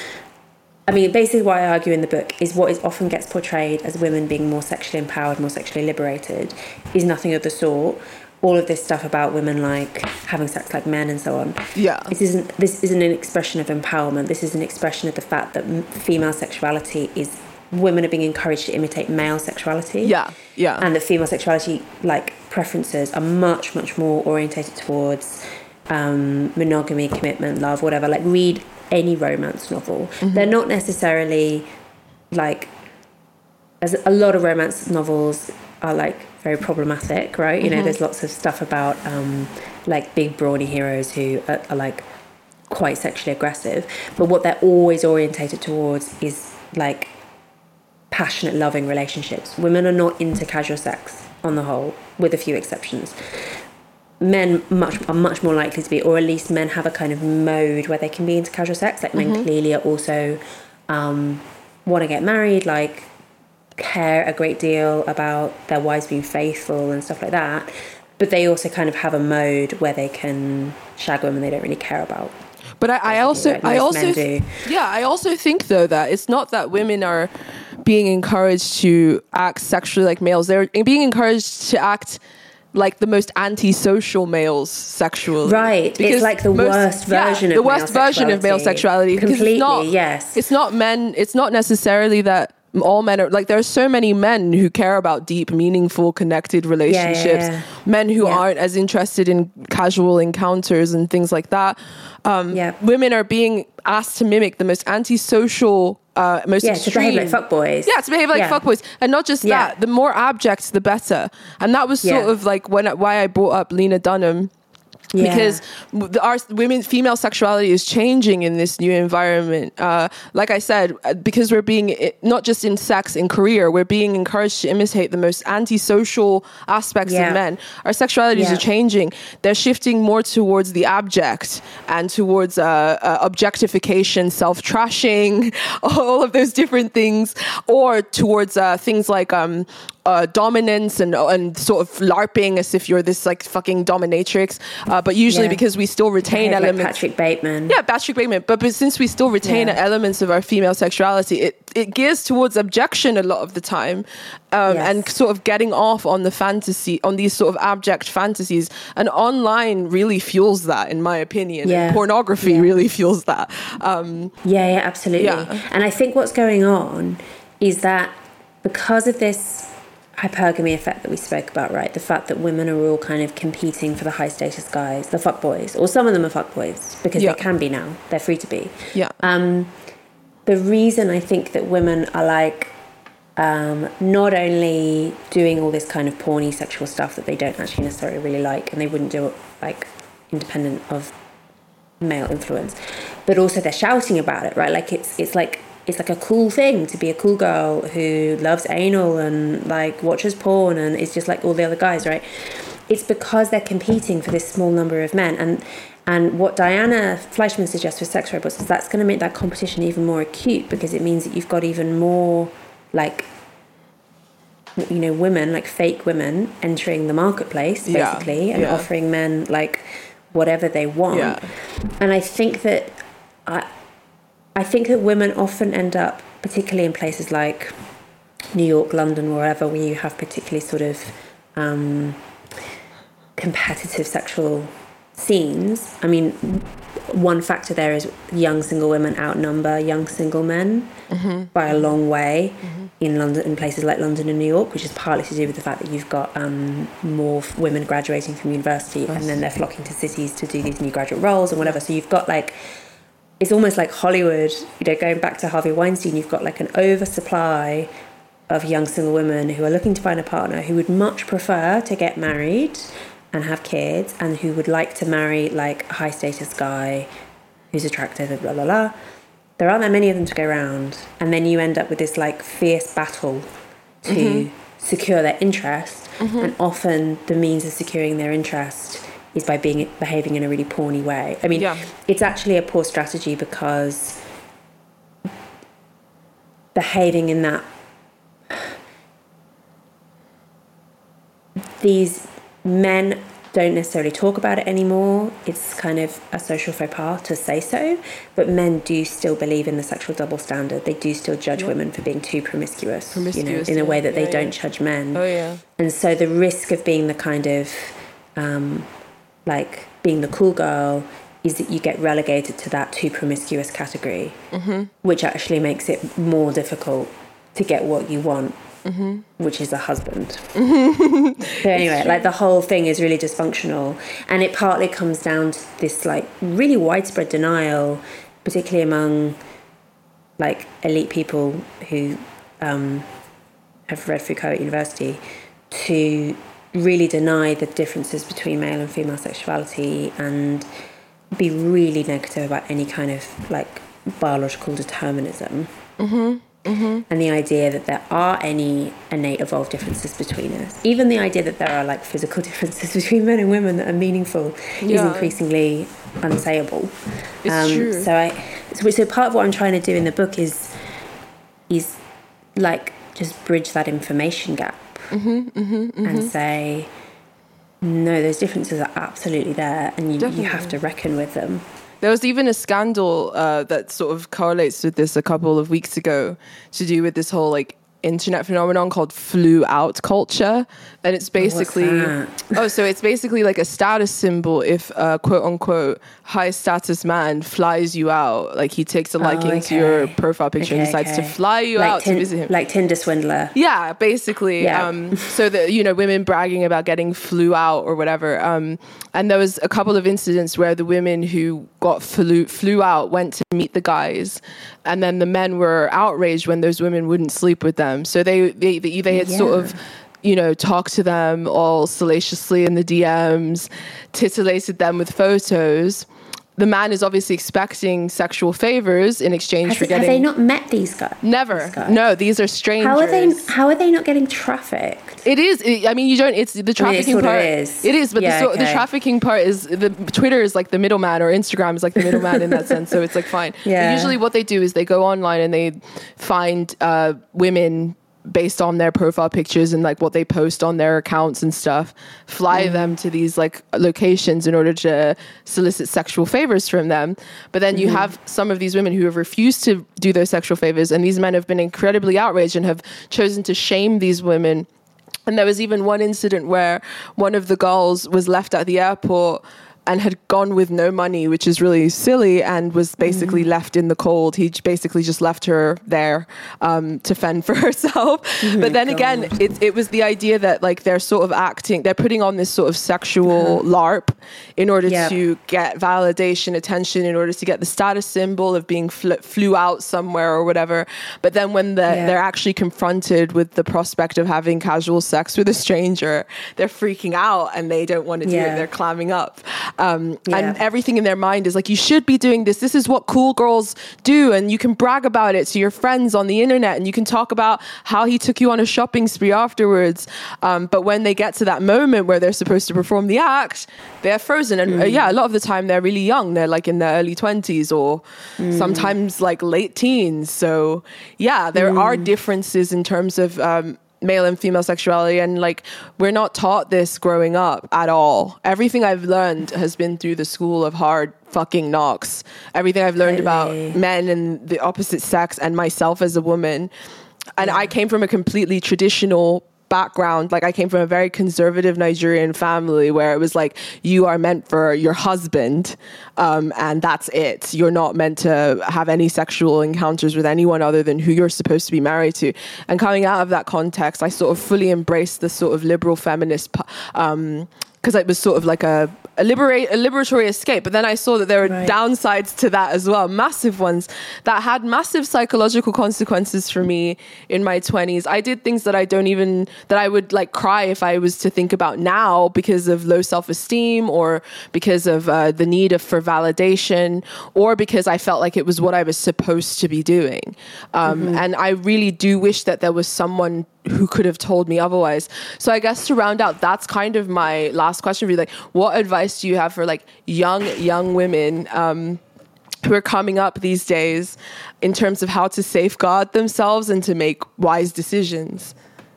I mean, basically what I argue in the book is what is often gets portrayed as women being more sexually empowered, more sexually liberated, is nothing of the sort. All of this stuff about women like having sex like men and so on. Yeah, this isn't this isn't an expression of empowerment. This is an expression of the fact that female sexuality is women are being encouraged to imitate male sexuality. Yeah, yeah, and that female sexuality like preferences are much much more orientated towards. Um, monogamy, commitment, love, whatever. Like read any romance novel. Mm-hmm. They're not necessarily like as a lot of romance novels are like very problematic, right? You mm-hmm. know, there's lots of stuff about um, like big brawny heroes who are, are like quite sexually aggressive, but what they're always orientated towards is like passionate, loving relationships. Women are not into casual sex on the whole, with a few exceptions. Men much are much more likely to be, or at least men have a kind of mode where they can be into casual sex. Like mm-hmm. men clearly are also um, want to get married, like care a great deal about their wives being faithful and stuff like that. But they also kind of have a mode where they can shag women they don't really care about. But I, I also, like I also, th- yeah, I also think though that it's not that women are being encouraged to act sexually like males. They're being encouraged to act like the most antisocial males sexually. Right. Because it's like the most, worst version yeah, of the worst male version of male sexuality. Completely, it's not, yes. It's not men, it's not necessarily that all men are, like, there are so many men who care about deep, meaningful, connected relationships. Yeah, yeah, yeah. Men who yeah. aren't as interested in casual encounters and things like that. Um, yeah. Women are being asked to mimic the most antisocial, uh, most yeah, extreme. to behave like fuckboys. Yeah, to behave like yeah. fuckboys. And not just yeah. that, the more abject, the better. And that was sort yeah. of like when why I brought up Lena Dunham. Yeah. Because the, our women, female sexuality is changing in this new environment. Uh, like I said, because we're being, not just in sex, in career, we're being encouraged to imitate the most antisocial aspects yeah. of men. Our sexualities yeah. are changing. They're shifting more towards the abject and towards uh, uh, objectification, self-trashing, all of those different things, or towards uh, things like um, uh, dominance and and sort of LARPing as if you're this like fucking dominatrix. Uh, but usually yeah. because we still retain Behave elements. Like Patrick Bateman. Yeah, Patrick Bateman. But, but since we still retain yeah. elements of our female sexuality, it, it gears towards objection a lot of the time. Um, yes. And sort of getting off on the fantasy, on these sort of abject fantasies. And online really fuels that, in my opinion. Yeah. And pornography yeah. really fuels that. Um, yeah, yeah, absolutely. Yeah. And I think what's going on is that because of this hypergamy effect that we spoke about, right? The fact that women are all kind of competing for the high status guys, the fuckboys, or some of them are fuckboys because yeah. they can be now. They're free to be. Yeah. Um, the reason I think that women are like um, not only doing all this kind of porny sexual stuff that they don't actually necessarily really like, and they wouldn't do it like independent of male influence, but also they're shouting about it, right? Like it's it's like it's like a cool thing to be a cool girl who loves anal and like watches porn and is just like all the other guys, right? It's because they're competing for this small number of men. And and what Diana Fleischman suggests with sex robots is that's going to make that competition even more acute, because it means that you've got even more like, you know, women, like fake women entering the marketplace basically yeah. and yeah. offering men like whatever they want. Yeah. And I think that I I think that women often end up, particularly in places like New York, London, wherever, where you have particularly sort of um, competitive sexual scenes. I mean, one factor there is young single women outnumber young single men mm-hmm. by a long way mm-hmm. in London, in places like London and New York, which is partly to do with the fact that you've got um, more f- women graduating from university, and then they're flocking to cities to do these new graduate roles and whatever. So you've got like, it's almost like Hollywood, you know, going back to Harvey Weinstein, you've got like an oversupply of young single women who are looking to find a partner who would much prefer to get married and have kids, and who would like to marry like a high status guy who's attractive and blah, blah, blah. There aren't that many of them to go around. And then you end up with this like fierce battle to mm-hmm. secure their interest. Mm-hmm. And often the means of securing their interest is by being behaving in a really porny way. I mean, yeah. it's actually a poor strategy, because behaving in that, these men don't necessarily talk about it anymore. It's kind of a social faux pas to say so, but men do still believe in the sexual double standard. They do still judge yeah. women for being too promiscuous, promiscuous you know, in a way that yeah, they yeah. don't judge men. Oh yeah. And so the risk of being the kind of um, like being the cool girl is that you get relegated to that too promiscuous category, mm-hmm. which actually makes it more difficult to get what you want, mm-hmm. which is a husband. So anyway, like the whole thing is really dysfunctional, and it partly comes down to this like really widespread denial, particularly among like elite people who um, have read Foucault at university, to really deny the differences between male and female sexuality and be really negative about any kind of like biological determinism. Mm-hmm. Mm-hmm. And the idea that there are any innate evolved differences between us, even the idea that there are like physical differences between men and women that are meaningful, yeah. is increasingly unsayable. It's um, true. So I, so, so part of what I'm trying to do in the book is, is like just bridge that information gap, mm-hmm, mm-hmm, mm-hmm. and say, no, those differences are absolutely there, and you, you have to reckon with them. There was even a scandal uh, that sort of correlates with this a couple of weeks ago to do with this whole like internet phenomenon called flew out culture. And it's basically, oh, so it's basically like a status symbol if a quote unquote high status man flies you out. Like he takes a liking oh, okay. to your profile picture okay, and decides okay. to fly you like out tin- to visit him. Like Tinder swindler. Yeah, basically. Yeah. Um, so that, you know, women bragging about getting flew out or whatever. Um, and there was a couple of incidents where the women who got flew, flew out went to meet the guys. And then the men were outraged when those women wouldn't sleep with them. So they, they, they, they had yeah. sort of, you know, talked to them all salaciously in the D Ms, titillated them with photos. The man is obviously expecting sexual favors in exchange Has for it, getting... Have they not met these guys? Never. These guys? No, these are strangers. How are they, how are they not getting trafficked? It is. It, I mean, you don't... It's the trafficking I mean, it part. Is. It is, but yeah, the, so, okay. the trafficking part is... the Twitter is like the middleman, or Instagram is like the middleman in that sense, so it's like fine. Yeah. But usually what they do is they go online and they find uh, women... based on their profile pictures and like what they post on their accounts and stuff, fly mm. them to these like locations in order to solicit sexual favors from them. But then mm-hmm. you have some of these women who have refused to do those sexual favors, and these men have been incredibly outraged and have chosen to shame these women. And there was even one incident where one of the girls was left at the airport and had gone with no money, which is really silly, and was basically mm. left in the cold. He basically just left her there um, to fend for herself. Oh but then God. again, it, it was the idea that like they're sort of acting, they're putting on this sort of sexual uh-huh. LARP in order yep. to get validation, attention, in order to get the status symbol of being fl- flew out somewhere or whatever. But then when the, yeah. they're actually confronted with the prospect of having casual sex with a stranger, they're freaking out and they don't want to do yeah. it. They're clamming up. Um, yeah. And everything in their mind is like, you should be doing this. This is what cool girls do. And you can brag about it to your friends on the internet. And you can talk about how he took you on a shopping spree afterwards. Um, but when they get to that moment where they're supposed to perform the act, they're frozen. And mm. uh, yeah, a lot of the time they're really young. They're like in their early twenties or mm. sometimes like late teens. So yeah, there mm. are differences in terms of... Um, male and female sexuality, and like we're not taught this growing up at all. Everything I've learned has been through the school of hard fucking knocks. Everything I've learned really? about men and the opposite sex and myself as a woman, and yeah. I came from a completely traditional background. Like I came from a very conservative Nigerian family where it was like, you are meant for your husband, um, and that's it. You're not meant to have any sexual encounters with anyone other than who you're supposed to be married to. And coming out of that context, I sort of fully embraced the sort of liberal feminist, um, because it was sort of like a, a liberate a liberatory escape. But then I saw that there were right. downsides to that as well, massive ones that had massive psychological consequences for me in my twenties. I did things that I don't even, that I would like cry if I was to think about now because of low self-esteem, or because of uh, the need of, for validation, or because I felt like it was what I was supposed to be doing. Um, mm-hmm. And I really do wish that there was someone who could have told me otherwise. So I guess to round out, that's kind of my last question for you. Like, what advice do you have for like young, young women um, who are coming up these days in terms of how to safeguard themselves and to make wise decisions?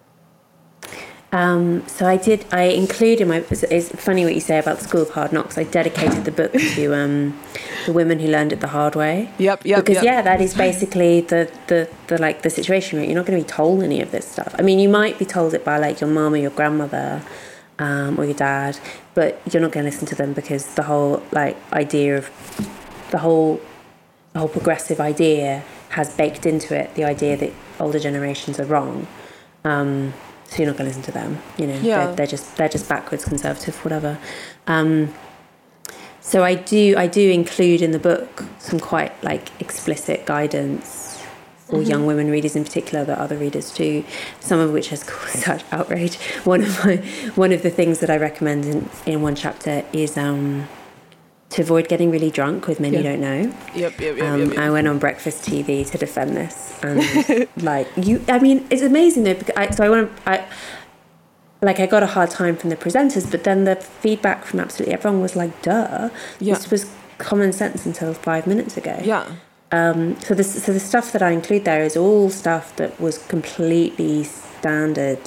Um, so I did, I include in my, it's, it's funny what you say about the School of Hard Knocks. I dedicated the book to um, the women who learned it the hard way. Yep, yep, Because yep. yeah, that is basically the, the, the, like the situation where you're not going to be told any of this stuff. I mean, you might be told it by like your mum or your grandmother, um, or your dad, but you're not going to listen to them because the whole like idea of, the whole, the whole progressive idea has baked into it the idea that older generations are wrong. Um, So you're not going to listen to them, you know. Yeah. They're, they're just they're just backwards, conservative, whatever. Um, so I do I do include in the book some quite like explicit guidance or mm-hmm. young women readers in particular, but other readers too, some of which has caused such outrage. One of my one of the things that I recommend in, in one chapter is um, to avoid getting really drunk with men yeah. you don't know. Yep, yep, yep, um, yep, yep. I went on breakfast T V to defend this, and like you, I mean, it's amazing though. Because I, so I want to, I like I got a hard time from the presenters, but then the feedback from absolutely everyone was like, "Duh, yeah. this was common sense until five minutes ago." Yeah. Um, so this, so the stuff that I include there is all stuff that was completely standard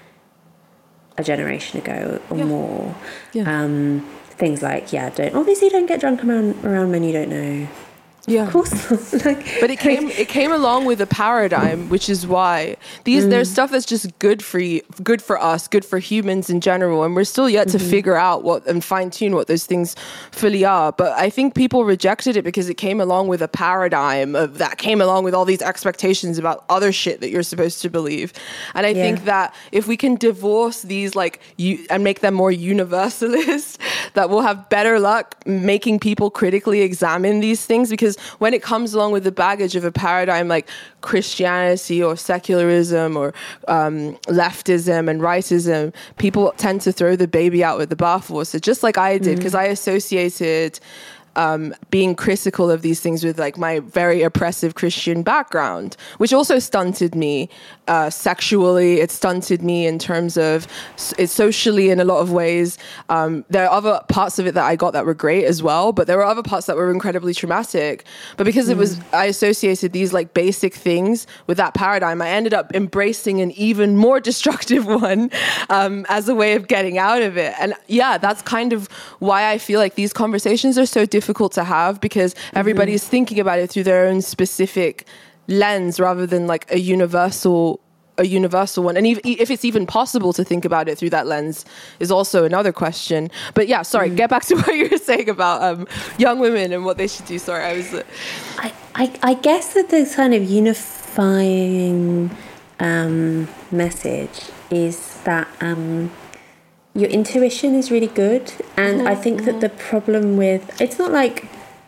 a generation ago or yeah. more. Yeah. Um, things like, yeah, don't obviously don't get drunk around around men you don't know. Yeah, of course not. Like, but it came it came along with a paradigm, which is why these mm. there's stuff that's just good for you, good for us, good for humans in general, and we're still yet mm-hmm. to figure out what and fine tune what those things fully are. But I think people rejected it because it came along with a paradigm of that came along with all these expectations about other shit that you're supposed to believe. And I yeah. think that if we can divorce these like you and make them more universalist, that we'll have better luck making people critically examine these things, because when it comes along with the baggage of a paradigm like Christianity or secularism or um, leftism and rightism, people tend to throw the baby out with the bathwater. So just like I did, because mm-hmm. I associated um, being critical of these things with like my very oppressive Christian background, which also stunted me uh, sexually. It stunted me in terms of it's socially in a lot of ways. Um, there are other parts of it that I got that were great as well, but there were other parts that were incredibly traumatic. But because mm. it was, I associated these like basic things with that paradigm, I ended up embracing an even more destructive one um, as a way of getting out of it. And yeah, that's kind of why I feel like these conversations are so difficult difficult to have, because everybody's mm-hmm. thinking about it through their own specific lens rather than like a universal a universal one. And if, if it's even possible to think about it through that lens is also another question. But yeah, sorry, mm-hmm. get back to what you were saying about um, young women and what they should do. Sorry, I was... Uh... I, I, I guess that the kind of unifying um, message is that um, your intuition is really good. And mm-hmm. I think that the problem with... It's not like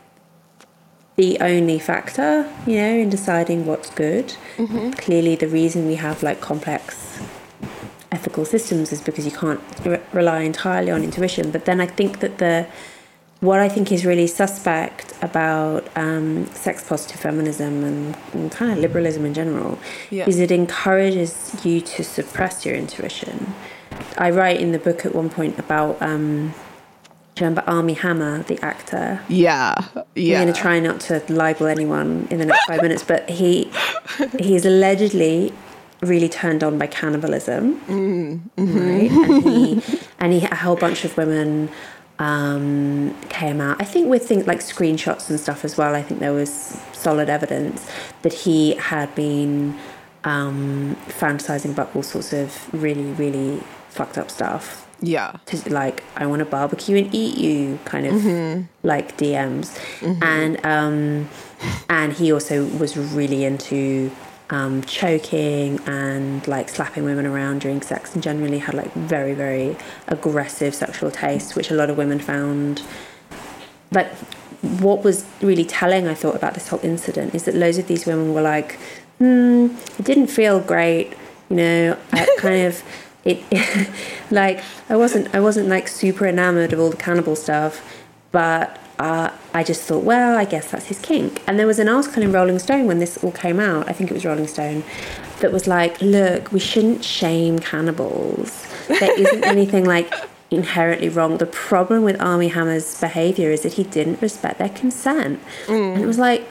the only factor, you know, in deciding what's good. Mm-hmm. Clearly, the reason we have, like, complex ethical systems is because you can't re- rely entirely on intuition. But then I think that the... What I think is really suspect about um, sex-positive feminism and, and kind of liberalism in general yeah. is it encourages you to suppress your intuition. I write in the book at one point about, um, do you remember Armie Hammer, the actor? Yeah, yeah. I'm going to try not to libel anyone in the next five minutes, but he he's allegedly really turned on by cannibalism, mm, mm-hmm. right? And he, and he, a whole bunch of women um, came out, I think with things like screenshots and stuff as well. I think there was solid evidence that he had been um, fantasizing about all sorts of really, really fucked up stuff. Yeah. To, like, I want to barbecue and eat you kind of mm-hmm. like D Ms. Mm-hmm. And um, and he also was really into um, choking and like slapping women around during sex, and generally had like very, very aggressive sexual tastes, which a lot of women found. Like, what was really telling, I thought, about this whole incident is that loads of these women were like, hmm, it didn't feel great, you know, I kind of... It like I wasn't I wasn't like super enamored of all the cannibal stuff, but uh, I just thought, well, I guess that's his kink. And there was an article in Rolling Stone when this all came out, I think it was Rolling Stone, that was like, look, we shouldn't shame cannibals. There isn't anything like inherently wrong. The problem with Armie Hammer's behaviour is that he didn't respect their consent. Mm. And it was like,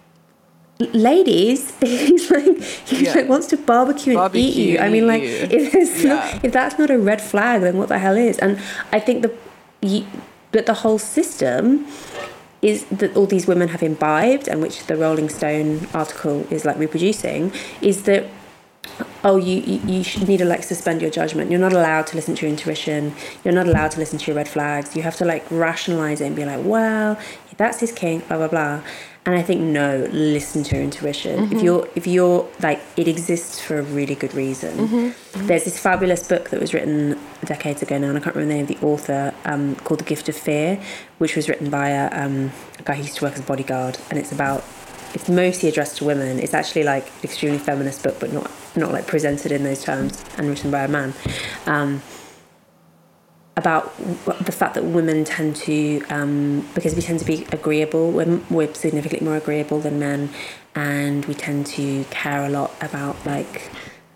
ladies, he's like he yeah. like wants to barbecue and barbecue eat you. I mean, like if it's yeah. not, if that's not a red flag, then what the hell is? And I think the you, that the whole system is that all these women have imbibed, and which the Rolling Stone article is like reproducing, is that oh you you, you should need to like suspend your judgment. You're not allowed to listen to your intuition. You're not allowed to listen to your red flags. You have to like rationalize it and be like, well, that's his kink, blah blah blah. And I think, no, listen to your intuition. Mm-hmm. If you're, if you're like, it exists for a really good reason. Mm-hmm. Mm-hmm. There's this fabulous book that was written decades ago now, and I can't remember the name of the author, um, called The Gift of Fear, which was written by a, um, a guy who used to work as a bodyguard. And it's about it's mostly addressed to women. It's actually like an extremely feminist book, but not not like presented in those terms and written by a man. Um, about the fact that women tend to, um, because we tend to be agreeable, we're, we're significantly more agreeable than men, and we tend to care a lot about like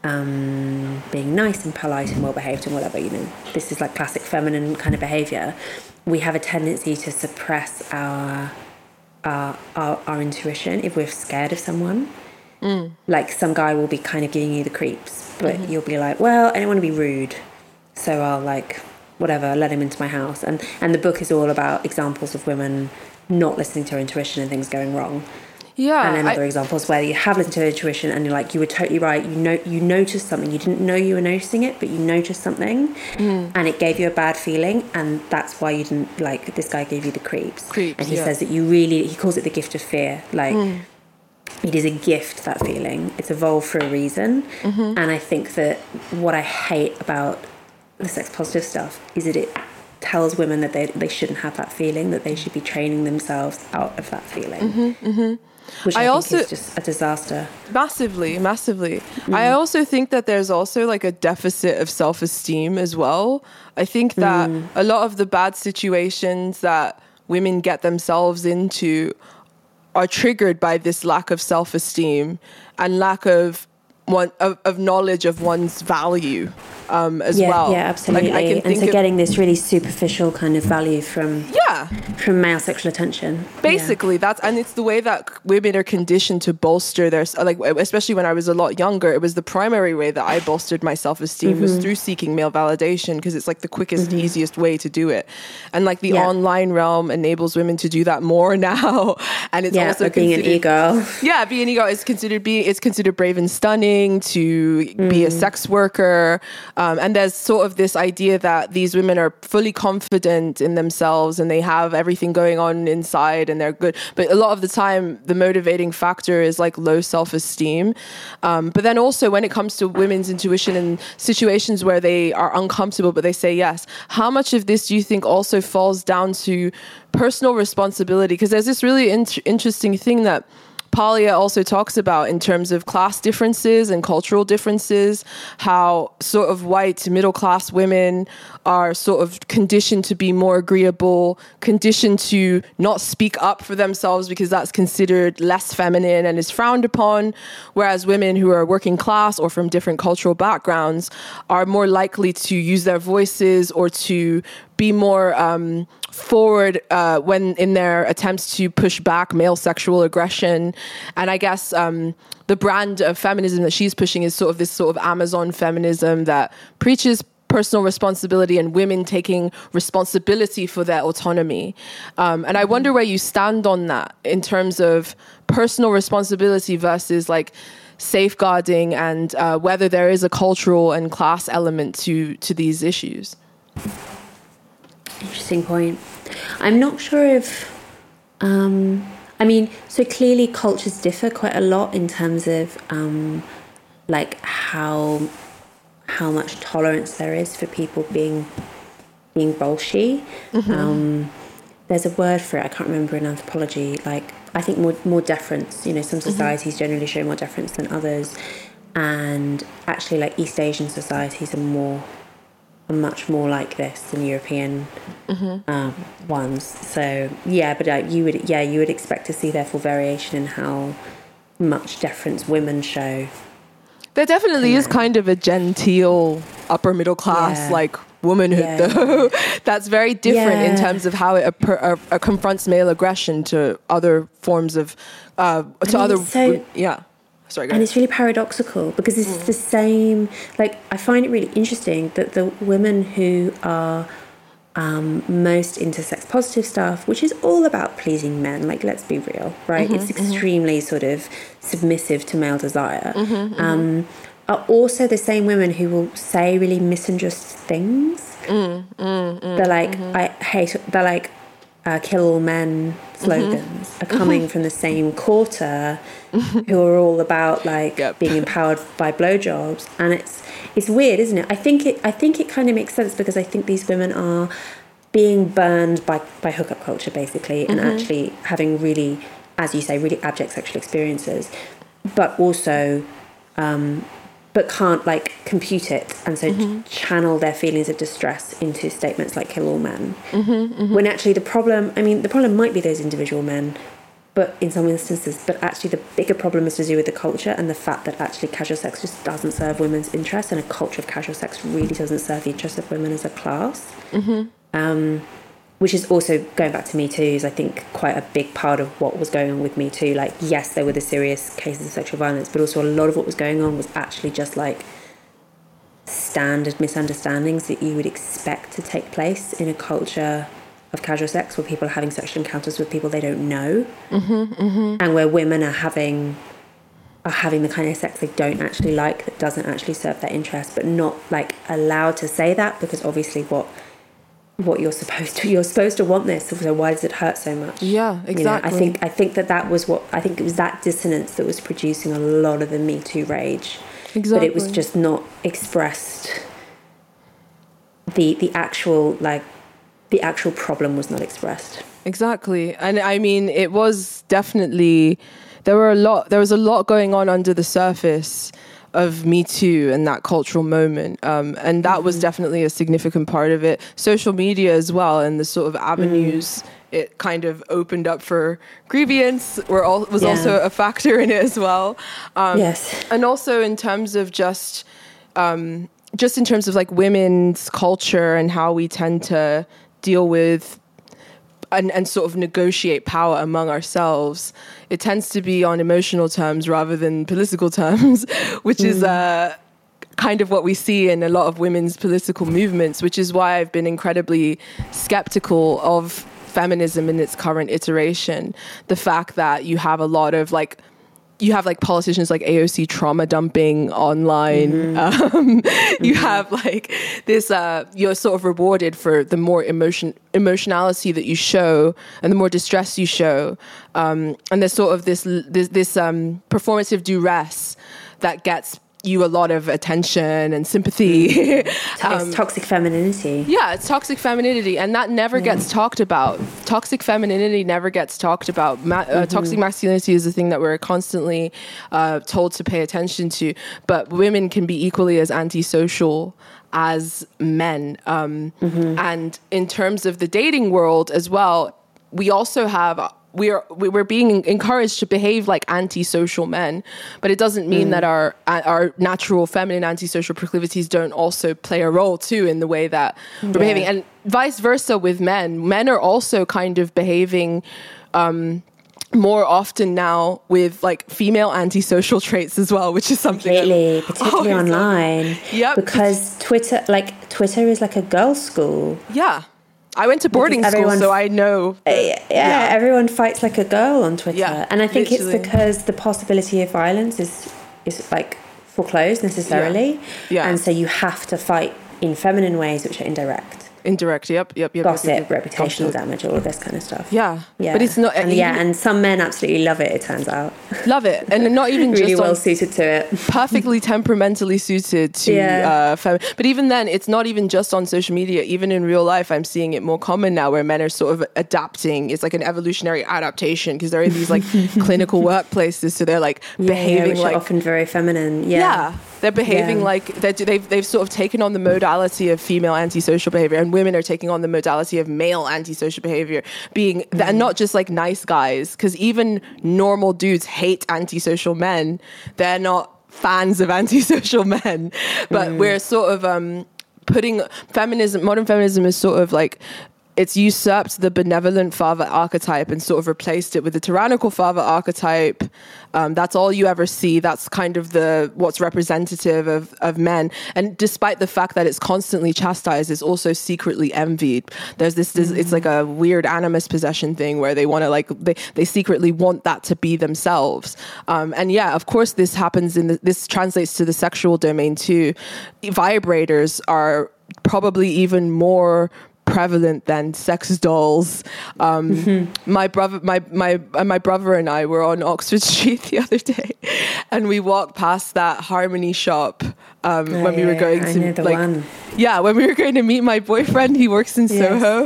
um, being nice and polite and well behaved and whatever, you know, this is like classic feminine kind of behaviour. We have a tendency to suppress our our, our, our intuition if we're scared of someone. Mm. Like some guy will be kind of giving you the creeps, but mm-hmm. you'll be like, well, I don't want to be rude, so I'll like whatever, let him into my house. And and the book is all about examples of women not listening to her intuition and things going wrong. Yeah. And then other I, examples where you have listened to her intuition and you're like, you were totally right. You know, you noticed something. You didn't know you were noticing it, but you noticed something mm. and it gave you a bad feeling. And that's why you didn't, like, this guy gave you the creeps. Creeps, and he yeah. says that you really, he calls it the gift of fear. Like, mm. it is a gift, that feeling. It's evolved for a reason. Mm-hmm. And I think that what I hate about the sex positive stuff is that it tells women that they they shouldn't have that feeling, that they should be training themselves out of that feeling. Mm-hmm, mm-hmm. Which I, I think also, is just a disaster. Massively, massively. Mm. I also think that there's also like a deficit of self-esteem as well. I think that mm. a lot of the bad situations that women get themselves into are triggered by this lack of self-esteem and lack of one of, of knowledge of one's value um, as yeah, well. Yeah, absolutely. Like, I can and so of, getting this really superficial kind of value from yeah from male sexual attention. Basically, yeah. that's and it's the way that women are conditioned to bolster their, like, especially when I was a lot younger, it was the primary way that I bolstered my self-esteem mm-hmm. was through seeking male validation, because it's like the quickest, mm-hmm. easiest way to do it. And like the yeah. online realm enables women to do that more now. And it's yeah, also being an e-girl. Yeah, being an e-girl is considered being it's considered brave and stunning to mm. be a sex worker. Um, and there's sort of this idea that these women are fully confident in themselves and they have everything going on inside and they're good. But a lot of the time, the motivating factor is like low self-esteem. Um, but then also when it comes to women's intuition and situations where they are uncomfortable, but they say yes, how much of this do you think also falls down to personal responsibility? Because there's this really in- interesting thing that Palia also talks about in terms of class differences and cultural differences, how sort of white middle-class women are sort of conditioned to be more agreeable, conditioned to not speak up for themselves because that's considered less feminine and is frowned upon, whereas women who are working class or from different cultural backgrounds are more likely to use their voices or to be more um, forward uh, when in their attempts to push back male sexual aggression. And I guess um, the brand of feminism that she's pushing is sort of this sort of Amazon feminism that preaches personal responsibility and women taking responsibility for their autonomy. Um, and I wonder where you stand on that in terms of personal responsibility versus like safeguarding and uh, whether there is a cultural and class element to to these issues. Interesting point. I'm not sure if, um, I mean, so clearly cultures differ quite a lot in terms of um, like how how much tolerance there is for people being being bolshy. Mm-hmm. Um, there's a word for it, I can't remember in anthropology, like I think more more deference. You know, some societies mm-hmm. generally show more deference than others, and actually like East Asian societies are more are much more like this than European mm-hmm. um, ones. So yeah, but uh, you would yeah you would expect to see therefore variation in how much deference women show. There definitely is kind of a genteel upper middle class yeah. like womanhood yeah. though. That's very different yeah. in terms of how it uh, uh, uh, confronts male aggression to other forms of uh, to I mean, other so, yeah. Sorry, go and ahead. it's really paradoxical because it's mm. the same, like I find it really interesting that the women who are um, most into sex positive stuff, which is all about pleasing men, like let's be real, right? Mm-hmm, it's extremely mm-hmm. sort of submissive to male desire, mm-hmm, um, mm-hmm. are also the same women who will say really misunjust things. Mm, mm, mm, they're like, mm-hmm. I hate, they're like, Uh, kill all men slogans mm-hmm. are coming mm-hmm. from the same quarter who are all about like yep. being empowered by blowjobs, and it's it's weird, isn't it? I think it I think it kind of makes sense because I think these women are being burned by by hookup culture basically, and mm-hmm. actually having really as you say, really abject sexual experiences, but also, um, but can't like compute it, and so mm-hmm. channel their feelings of distress into statements like "kill all men." Mm-hmm, mm-hmm. When actually the problem, I mean, the problem might be those individual men, but in some instances, but actually the bigger problem is to do with the culture and the fact that actually casual sex just doesn't serve women's interests, and a culture of casual sex really doesn't serve the interests of women as a class. Mm-hmm. Um, which is also, going back to Me Too, is I think quite a big part of what was going on with Me Too. Like, yes, there were the serious cases of sexual violence, but also a lot of what was going on was actually just like standard misunderstandings that you would expect to take place in a culture of casual sex, where people are having sexual encounters with people they don't know, mm-hmm, mm-hmm. and where women are having are having the kind of sex they don't actually like, that doesn't actually serve their interest, but not like allowed to say that, because obviously what what you're supposed to you're supposed to want this, so why does it hurt so much? Yeah, exactly. You know, I think I think that that was what I think it was that dissonance that was producing a lot of the Me Too rage. Exactly. But it was just not expressed. The the actual like the actual problem was not expressed. Exactly. And I mean, it was definitely, there were a lot there was a lot going on under the surface of Me Too and that cultural moment. Um, and that mm-hmm. was definitely a significant part of it. Social media as well, and the sort of avenues mm. it kind of opened up for grievance were all, was yeah. also a factor in it as well. Um, yes. And also in terms of just, um, just in terms of like women's culture and how we tend to deal with And, and sort of negotiate power among ourselves, it tends to be on emotional terms rather than political terms, which mm. is uh, kind of what we see in a lot of women's political movements, which is why I've been incredibly skeptical of feminism in its current iteration. The fact that you have a lot of like, you have like politicians like A O C trauma dumping online. Mm-hmm. Um, mm-hmm. You have like this, uh, you're sort of rewarded for the more emotion, emotionality that you show and the more distress you show. Um, and there's sort of this, this, this um, performative duress that gets you a lot of attention and sympathy. um, toxic femininity. Yeah, it's toxic femininity, and that never yeah. gets talked about. Toxic femininity never gets talked about. Ma- uh, mm-hmm. Toxic masculinity is a thing that we're constantly uh, told to pay attention to, but women can be equally as antisocial as men. Um, mm-hmm. And in terms of the dating world as well, we also have... We are we're being encouraged to behave like antisocial men, but it doesn't mean mm. that our our natural feminine antisocial proclivities don't also play a role too in the way that we're yeah. behaving, and vice versa with men. Men are also kind of behaving um, more often now with like female antisocial traits as well, which is something completely, particularly online. Yeah, because Twitter, like Twitter, is like a girls' school. Yeah. I went to boarding school, so I know. That, yeah, yeah, everyone fights like a girl on Twitter. Yeah, and I think literally. It's because the possibility of violence is, is like foreclosed necessarily. Yeah. yeah. And so you have to fight in feminine ways, which are indirect. Indirect, yep, yep, yep. Gossip, yep, yep, reputational yep. damage, all of this kind of stuff. Yeah, yeah. But it's not... And yeah, and some men absolutely love it, it turns out. Love it. And not even really just... well suited to it. Perfectly temperamentally suited to... Yeah. Uh, fem- but even then, it's not even just on social media. Even in real life, I'm seeing it more common now, where men are sort of adapting. It's like an evolutionary adaptation, because they're in these like clinical workplaces, so they're like yeah, behaving yeah, which like... are often very feminine. Yeah. Yeah. They're behaving yeah. like they're, they've they've sort of taken on the modality of female antisocial behavior, and women are taking on the modality of male antisocial behavior, being mm. and not just like nice guys, because even normal dudes hate antisocial men. They're not fans of antisocial men, but mm. we're sort of um, putting feminism, modern feminism is sort of like, it's usurped the benevolent father archetype and sort of replaced it with the tyrannical father archetype. Um, that's all you ever see. That's kind of the what's representative of, of men. And despite the fact that it's constantly chastised, it's also secretly envied. There's this, this mm-hmm. it's like a weird animus possession thing where they want to like, they, they secretly want that to be themselves. Um, and yeah, of course this happens in the, this translates to the sexual domain too. Vibrators are probably even more prevalent than sex dolls. Um, mm-hmm. My brother, my my uh, my brother and I were on Oxford Street the other day, and we walked past that Harmony shop um, oh, when we were going I to know the like, one. yeah, when we were going to meet my boyfriend. He works in yes. Soho.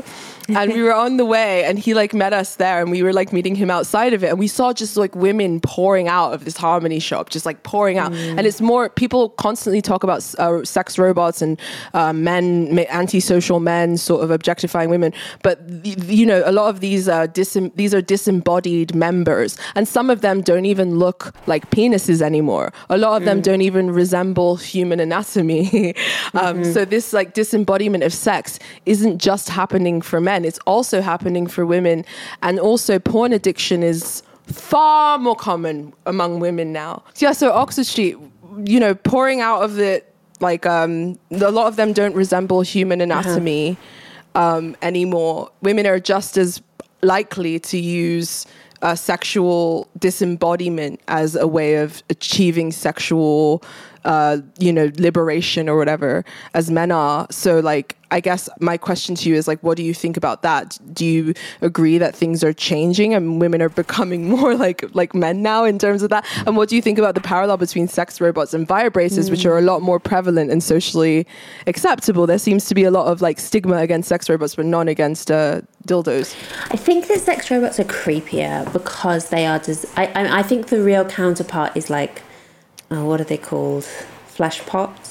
and we were on the way, and he like met us there, and we were like meeting him outside of it, and we saw just like women pouring out of this Harmony shop, just like pouring out. Mm. And it's more, people constantly talk about uh, sex robots and uh, men, antisocial men sort of objectifying women, but you know, a lot of these uh, dis- these are disembodied members, and some of them don't even look like penises anymore. A lot of mm. them don't even resemble human anatomy. um, mm-hmm. So this like disembodiment of sex isn't just happening for men, it's also happening for women. And also porn addiction is far more common among women now. So yeah, so Oxford Street, you know, pouring out of it, like um, a lot of them don't resemble human anatomy uh-huh. um, anymore. Women are just as likely to use uh, sexual disembodiment as a way of achieving sexual uh, you know, liberation or whatever as men are. So like, I guess my question to you is like, what do you think about that? Do you agree that things are changing and women are becoming more like like men now in terms of that? And what do you think about the parallel between sex robots and vibrators, mm. which are a lot more prevalent and socially acceptable? There seems to be a lot of like stigma against sex robots, but none against uh, dildos. I think that sex robots are creepier because they are. Des- I, I I think the real counterpart is like, oh, what are they called? Flesh pots.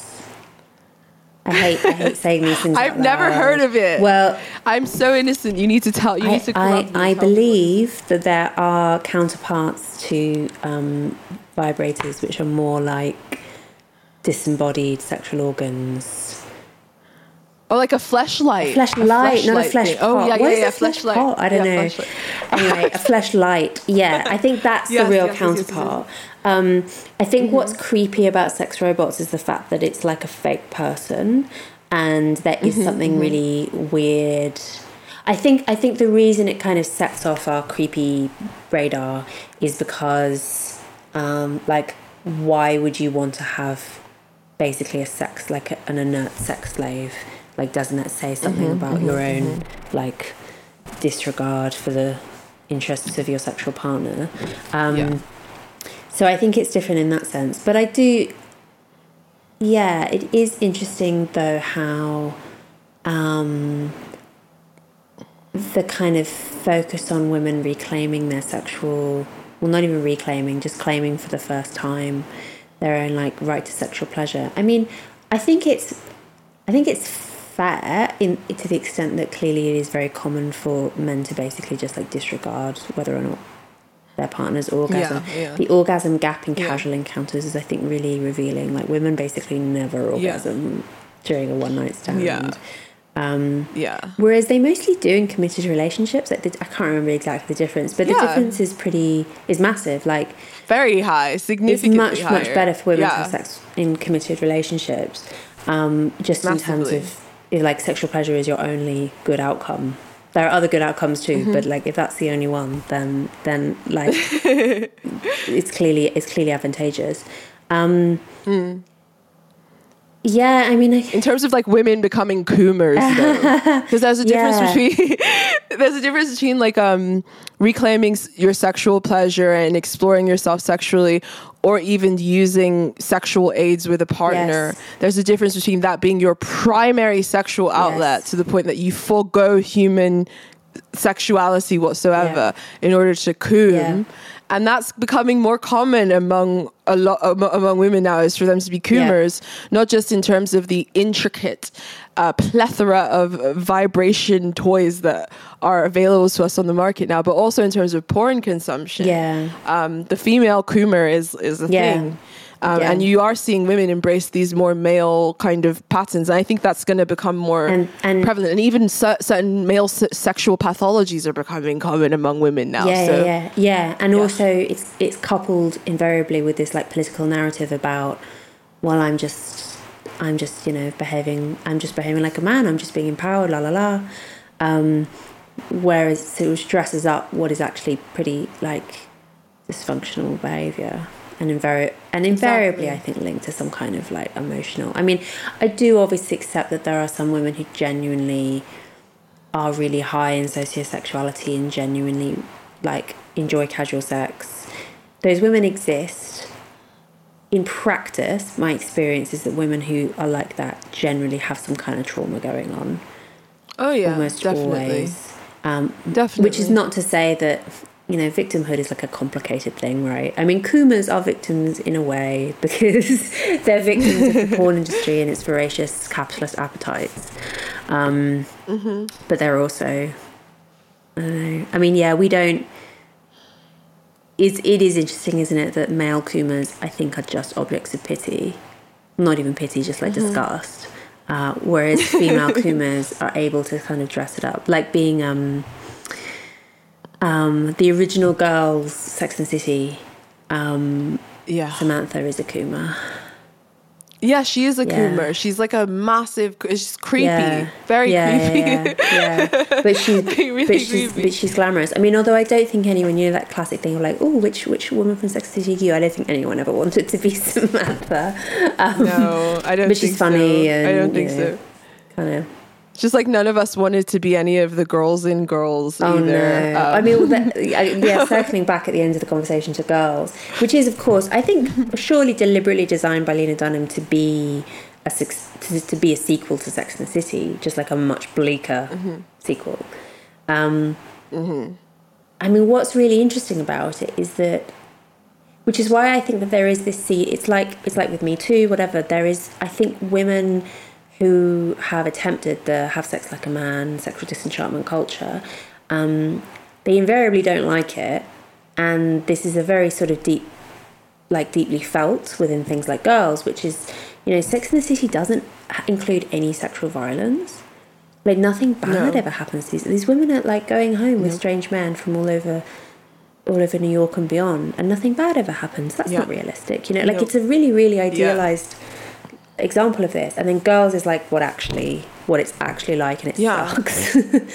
I hate I hate saying these things. I've never heard of it. Well, I'm so innocent. You need to tell. You I, need to. I, I believe that there are counterparts to um, vibrators, which are more like disembodied sexual organs. Oh, like a fleshlight. A fleshlight, not a flesh pot. Oh, yeah, what yeah, is yeah, a flesh fleshlight. pot? I don't yeah, know. Anyway, a fleshlight. Yeah, I think that's yes, the real yes, counterpart. Yes, yes, yes. Um, I think mm-hmm. what's creepy about sex robots is the fact that it's like a fake person, and there is mm-hmm, something mm-hmm. really weird. I think I think the reason it kind of sets off our creepy radar is because, um, like, why would you want to have basically a sex, like a, an inert sex slave? Like, doesn't that say something mm-hmm, about mm-hmm, your own, mm-hmm. like, disregard for the interests of your sexual partner? Um, yeah. So I think it's different in that sense. But I do, yeah, it is interesting, though, how um, the kind of focus on women reclaiming their sexual, well, not even reclaiming, just claiming for the first time their own, like, right to sexual pleasure. I mean, I think it's, I think it's fair in to the extent that clearly it is very common for men to basically just, like, disregard whether or not their partner's orgasm. Yeah, yeah. The orgasm gap in yeah. casual encounters is, I think, really revealing. Like, women basically never orgasm yeah. during a one night stand. Yeah. Um, yeah. Whereas they mostly do in committed relationships. Like, the, I can't remember exactly the difference, but the yeah. difference is pretty is massive. Like, very high, significantly it's much higher. much better for women yeah. to have sex in committed relationships. Um, just Massively. in terms of if, like, sexual pleasure is your only good outcome. There are other good outcomes too, mm-hmm. but like if that's the only one, then then like it's clearly it's clearly advantageous. Um, mm. Yeah, I mean, like, in terms of like women becoming coomers, though, because there's a difference yeah. between there's a difference between like um, reclaiming your sexual pleasure and exploring yourself sexually, or even using sexual aids with a partner. Yes. There's a difference between that being your primary sexual outlet yes. to the point that you forego human sexuality whatsoever yeah. in order to coom. Yeah. And that's becoming more common among a lot among women now, is for them to be coomers, yeah. not just in terms of the intricate uh, plethora of vibration toys that are available to us on the market now, but also in terms of porn consumption. Yeah, um, the female coomer is is a yeah. thing. Um, yeah. And you are seeing women embrace these more male kind of patterns. And I think that's going to become more and, and prevalent. And even cer- certain male se- sexual pathologies are becoming common among women now. Yeah, so, yeah, yeah. yeah. And yeah. also it's it's coupled invariably with this like political narrative about, well, I'm just, I'm just, you know, behaving, I'm just behaving like a man. I'm just being empowered, la, la, la. Um, whereas it dresses up what is actually pretty like dysfunctional behaviour. And, invari- and invariably, exactly. I think, linked to some kind of, like, emotional... I mean, I do obviously accept that there are some women who genuinely are really high in sociosexuality and genuinely, like, enjoy casual sex. Those women exist. In practice, my experience is that women who are like that generally have some kind of trauma going on. Oh yeah, almost definitely. always. Um, Definitely. Which is not to say that, you know, victimhood is like a complicated thing, right? I mean, Kumas are victims in a way because they're victims of the porn industry and its voracious capitalist appetites. Um, mm-hmm. But they're also, I don't know. I mean, yeah, we don't. It's, it is interesting, isn't it, that male Kumas, I think, are just objects of pity. Not even pity, just like mm-hmm. disgust. Uh, whereas female Kumas are able to kind of dress it up. Like being um, um, the original girls, Sex and the City, um, yeah. Samantha is a Kuma. Yeah, she is a yeah. Kuma. She's like a massive. She's creepy, yeah. very yeah, creepy. Yeah, yeah, yeah. But she's really but she's creepy. But she's glamorous. I mean, although I don't think anyone, you know, that classic thing of like, oh, which which woman from Sex and the City are you? I don't think anyone ever wanted to be Samantha. Um, no, I don't. But think she's funny. So. And, I don't think you know, so. Kind of. Just like none of us wanted to be any of the girls in Girls oh, either. No. Um. I mean, the, yeah, circling back at the end of the conversation to Girls, which is, of course, I think surely deliberately designed by Lena Dunham to be a to, to be a sequel to Sex and the City, just like a much bleaker mm-hmm. sequel. Um, mm-hmm. I mean, what's really interesting about it is that, which is why I think that there is this scene. It's like it's like with Me Too, whatever. There is, I think, women who have attempted the have sex like a man, sexual disenchantment culture, um, they invariably don't like it. And this is a very sort of deep, like deeply felt within things like Girls, which is, you know, Sex and the City doesn't include any sexual violence. Like nothing bad no. ever happens to these. These women are like going home no. with strange men from all over all over New York and beyond, and nothing bad ever happens. That's yeah. not realistic. You know, like no. it's a really, really idealized yeah. example of this, and then Girls is like what actually what it's actually like, and it yeah. sucks.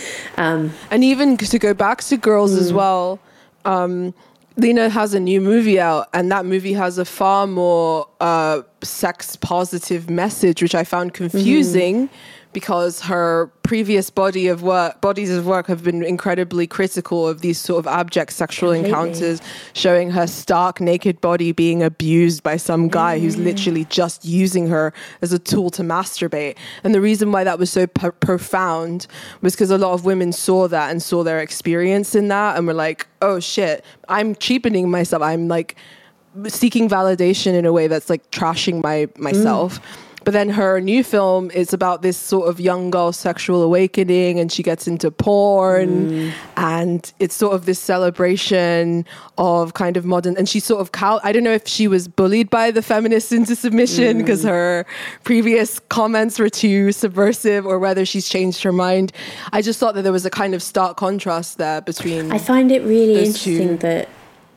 um, and even to go back to Girls mm. as well, um, Lena has a new movie out, and that movie has a far more uh, sex positive message, which I found confusing. Mm-hmm. Because her previous body of work, bodies of work have been incredibly critical of these sort of abject sexual Completely. encounters, showing her stark naked body being abused by some guy mm. who's literally just using her as a tool to masturbate. And the reason why that was so p- profound was because a lot of women saw that and saw their experience in that and were like, oh shit, I'm cheapening myself. I'm like seeking validation in a way that's like trashing my myself. Mm. But then her new film is about this sort of young girl's sexual awakening, and she gets into porn mm. and it's sort of this celebration of kind of modern, and she sort of, cow- I don't know if she was bullied by the feminists into submission because mm. her previous comments were too subversive, or whether she's changed her mind. I just thought that there was a kind of stark contrast there between I find it really interesting two. that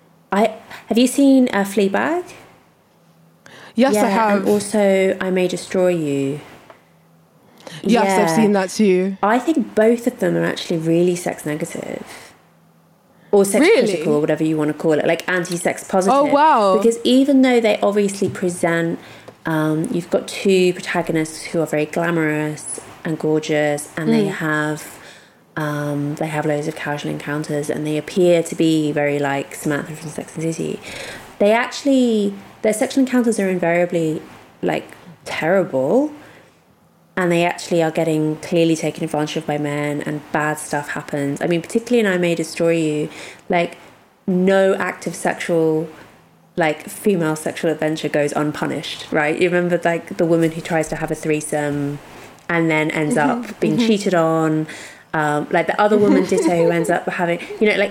I, have you seen uh, Fleabag? Yes, yeah, I have. And also, I May Destroy You. Yes, yeah. I've seen that too. I think both of them are actually really sex negative. Or sex really? critical, or whatever you want to call it. Like anti-sex positive. Oh, wow. Because even though they obviously present... Um, you've got two protagonists who are very glamorous and gorgeous, and mm. they have... Um, they have loads of casual encounters, and they appear to be very like Samantha from Sex and the City. They actually... Their sexual encounters are invariably, like, terrible, and they actually are getting clearly taken advantage of by men, and bad stuff happens. I mean, particularly in I May Destroy You, like, no active sexual, like, female sexual adventure goes unpunished, right? You remember, like, the woman who tries to have a threesome and then ends mm-hmm. up being mm-hmm. cheated on, um, like, the other woman ditto who ends up having, you know, like...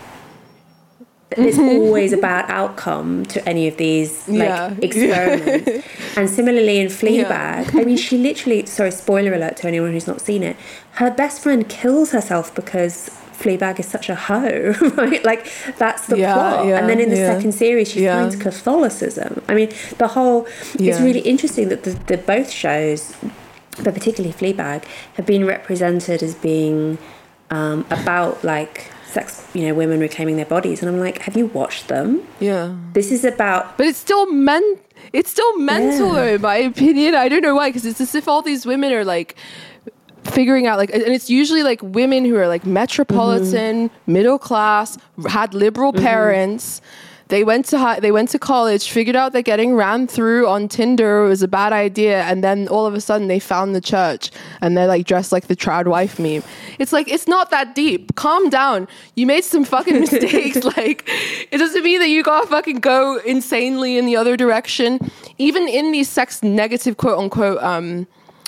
There's always a bad outcome to any of these like yeah. experiments. And similarly in Fleabag, yeah. I mean, she literally, sorry, spoiler alert to anyone who's not seen it, her best friend kills herself because Fleabag is such a hoe, right? Like, that's the yeah, plot. Yeah, and then in the yeah. second series, she yeah. finds Catholicism. I mean, the whole, yeah. it's really interesting that the, the both shows, but particularly Fleabag, have been represented as being um, about, like, sex, you know, women reclaiming their bodies, and I'm like, have you watched them? Yeah, this is about, but it's still men. It's still mental, yeah. in my opinion. I don't know why, because it's as if all these women are like figuring out, like, and it's usually like women who are like metropolitan, mm-hmm. middle class, had liberal mm-hmm. parents. They went to high, they went to college, figured out that getting ran through on Tinder was a bad idea, and then all of a sudden they found the church and they're like dressed like the trad wife meme. It's like, it's not that deep. Calm down. You made some fucking mistakes. Like, it doesn't mean that you gotta fucking go insanely in the other direction. Even in these sex negative quote unquote um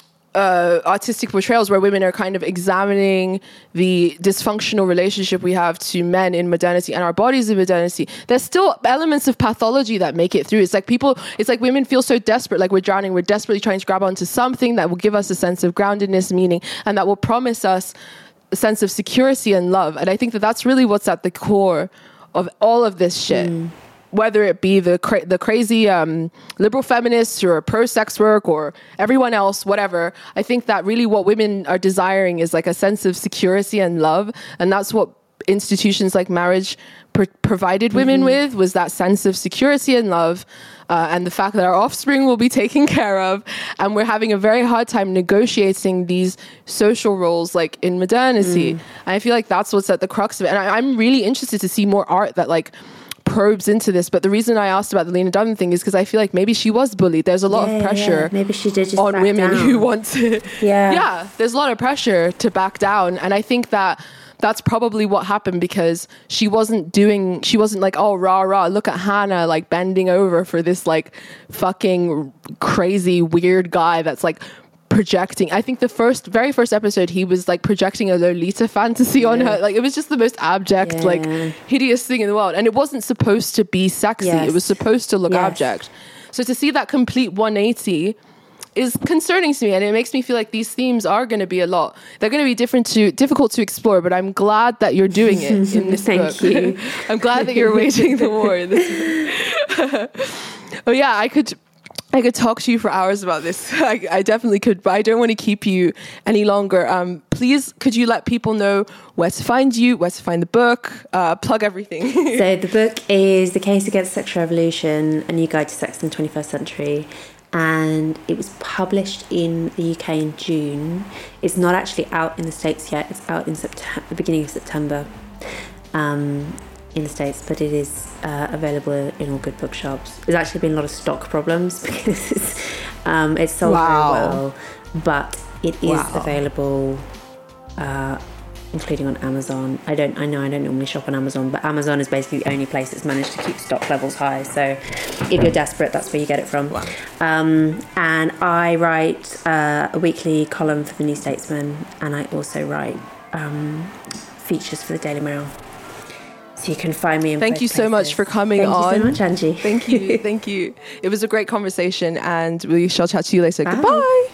Uh, artistic portrayals where women are kind of examining the dysfunctional relationship we have to men in modernity and our bodies in modernity, there's still elements of pathology that make it through. It's like people, it's like women feel so desperate, like we're drowning, we're desperately trying to grab onto something that will give us a sense of groundedness, meaning, and that will promise us a sense of security and love. And I think that that's really what's at the core of all of this shit. Mm. Whether it be the cra- the crazy um, liberal feminists or pro-sex work or everyone else, whatever, I think that really what women are desiring is like a sense of security and love. And that's what institutions like marriage pr- provided women mm-hmm. with, was that sense of security and love. Uh, and the fact that our offspring will be taken care of. And we're having a very hard time negotiating these social roles like in modernity. Mm. And I feel like that's what's at the crux of it. And I- I'm really interested to see more art that like probes into this. But the reason I asked about the Lena Dunham thing is because I feel like maybe she was bullied. There's a lot yeah, of pressure yeah. Maybe she did just on back women down. who want to yeah yeah there's a lot of pressure to back down, and I think that that's probably what happened, because she wasn't doing she wasn't like, oh, rah rah, look at Hannah like bending over for this like fucking crazy weird guy that's like projecting. I think the first very first episode he was like projecting a Lolita fantasy yeah. on her. Like, it was just the most abject yeah. like hideous thing in the world, and it wasn't supposed to be sexy. Yes. It was supposed to look yes. abject. So to see that complete one eighty is concerning to me, and it makes me feel like these themes are going to be a lot they're going to be different to difficult to explore, but I'm glad that you're doing it in this Thank book. you. I'm glad that you're waging the war in this book. Oh yeah, I could I could talk to you for hours about this. I, I definitely could, but I don't want to keep you any longer. Um, please, could you let people know where to find you, where to find the book, uh, plug everything. So the book is The Case Against the Sexual Revolution, A New Guide to Sex in the twenty-first Century. And it was published in the U K in June. It's not actually out in the States yet. It's out in September, the beginning of September. Um, in the States, but it is uh, available in all good bookshops. There's actually been a lot of stock problems because it's, um, it's sold wow. very well, but it is wow. available, uh, including on Amazon. I don't, I know I don't normally shop on Amazon, but Amazon is basically the only place that's managed to keep stock levels high. So if you're desperate, that's where you get it from. Wow. Um, and I write uh, a weekly column for the New Statesman, and I also write um, features for the Daily Mail. So you can find me in Thank you places. so much for coming thank on. Thank you so much, Angie. Thank you. Thank you. It was a great conversation, and we shall chat to you later. Bye. Goodbye.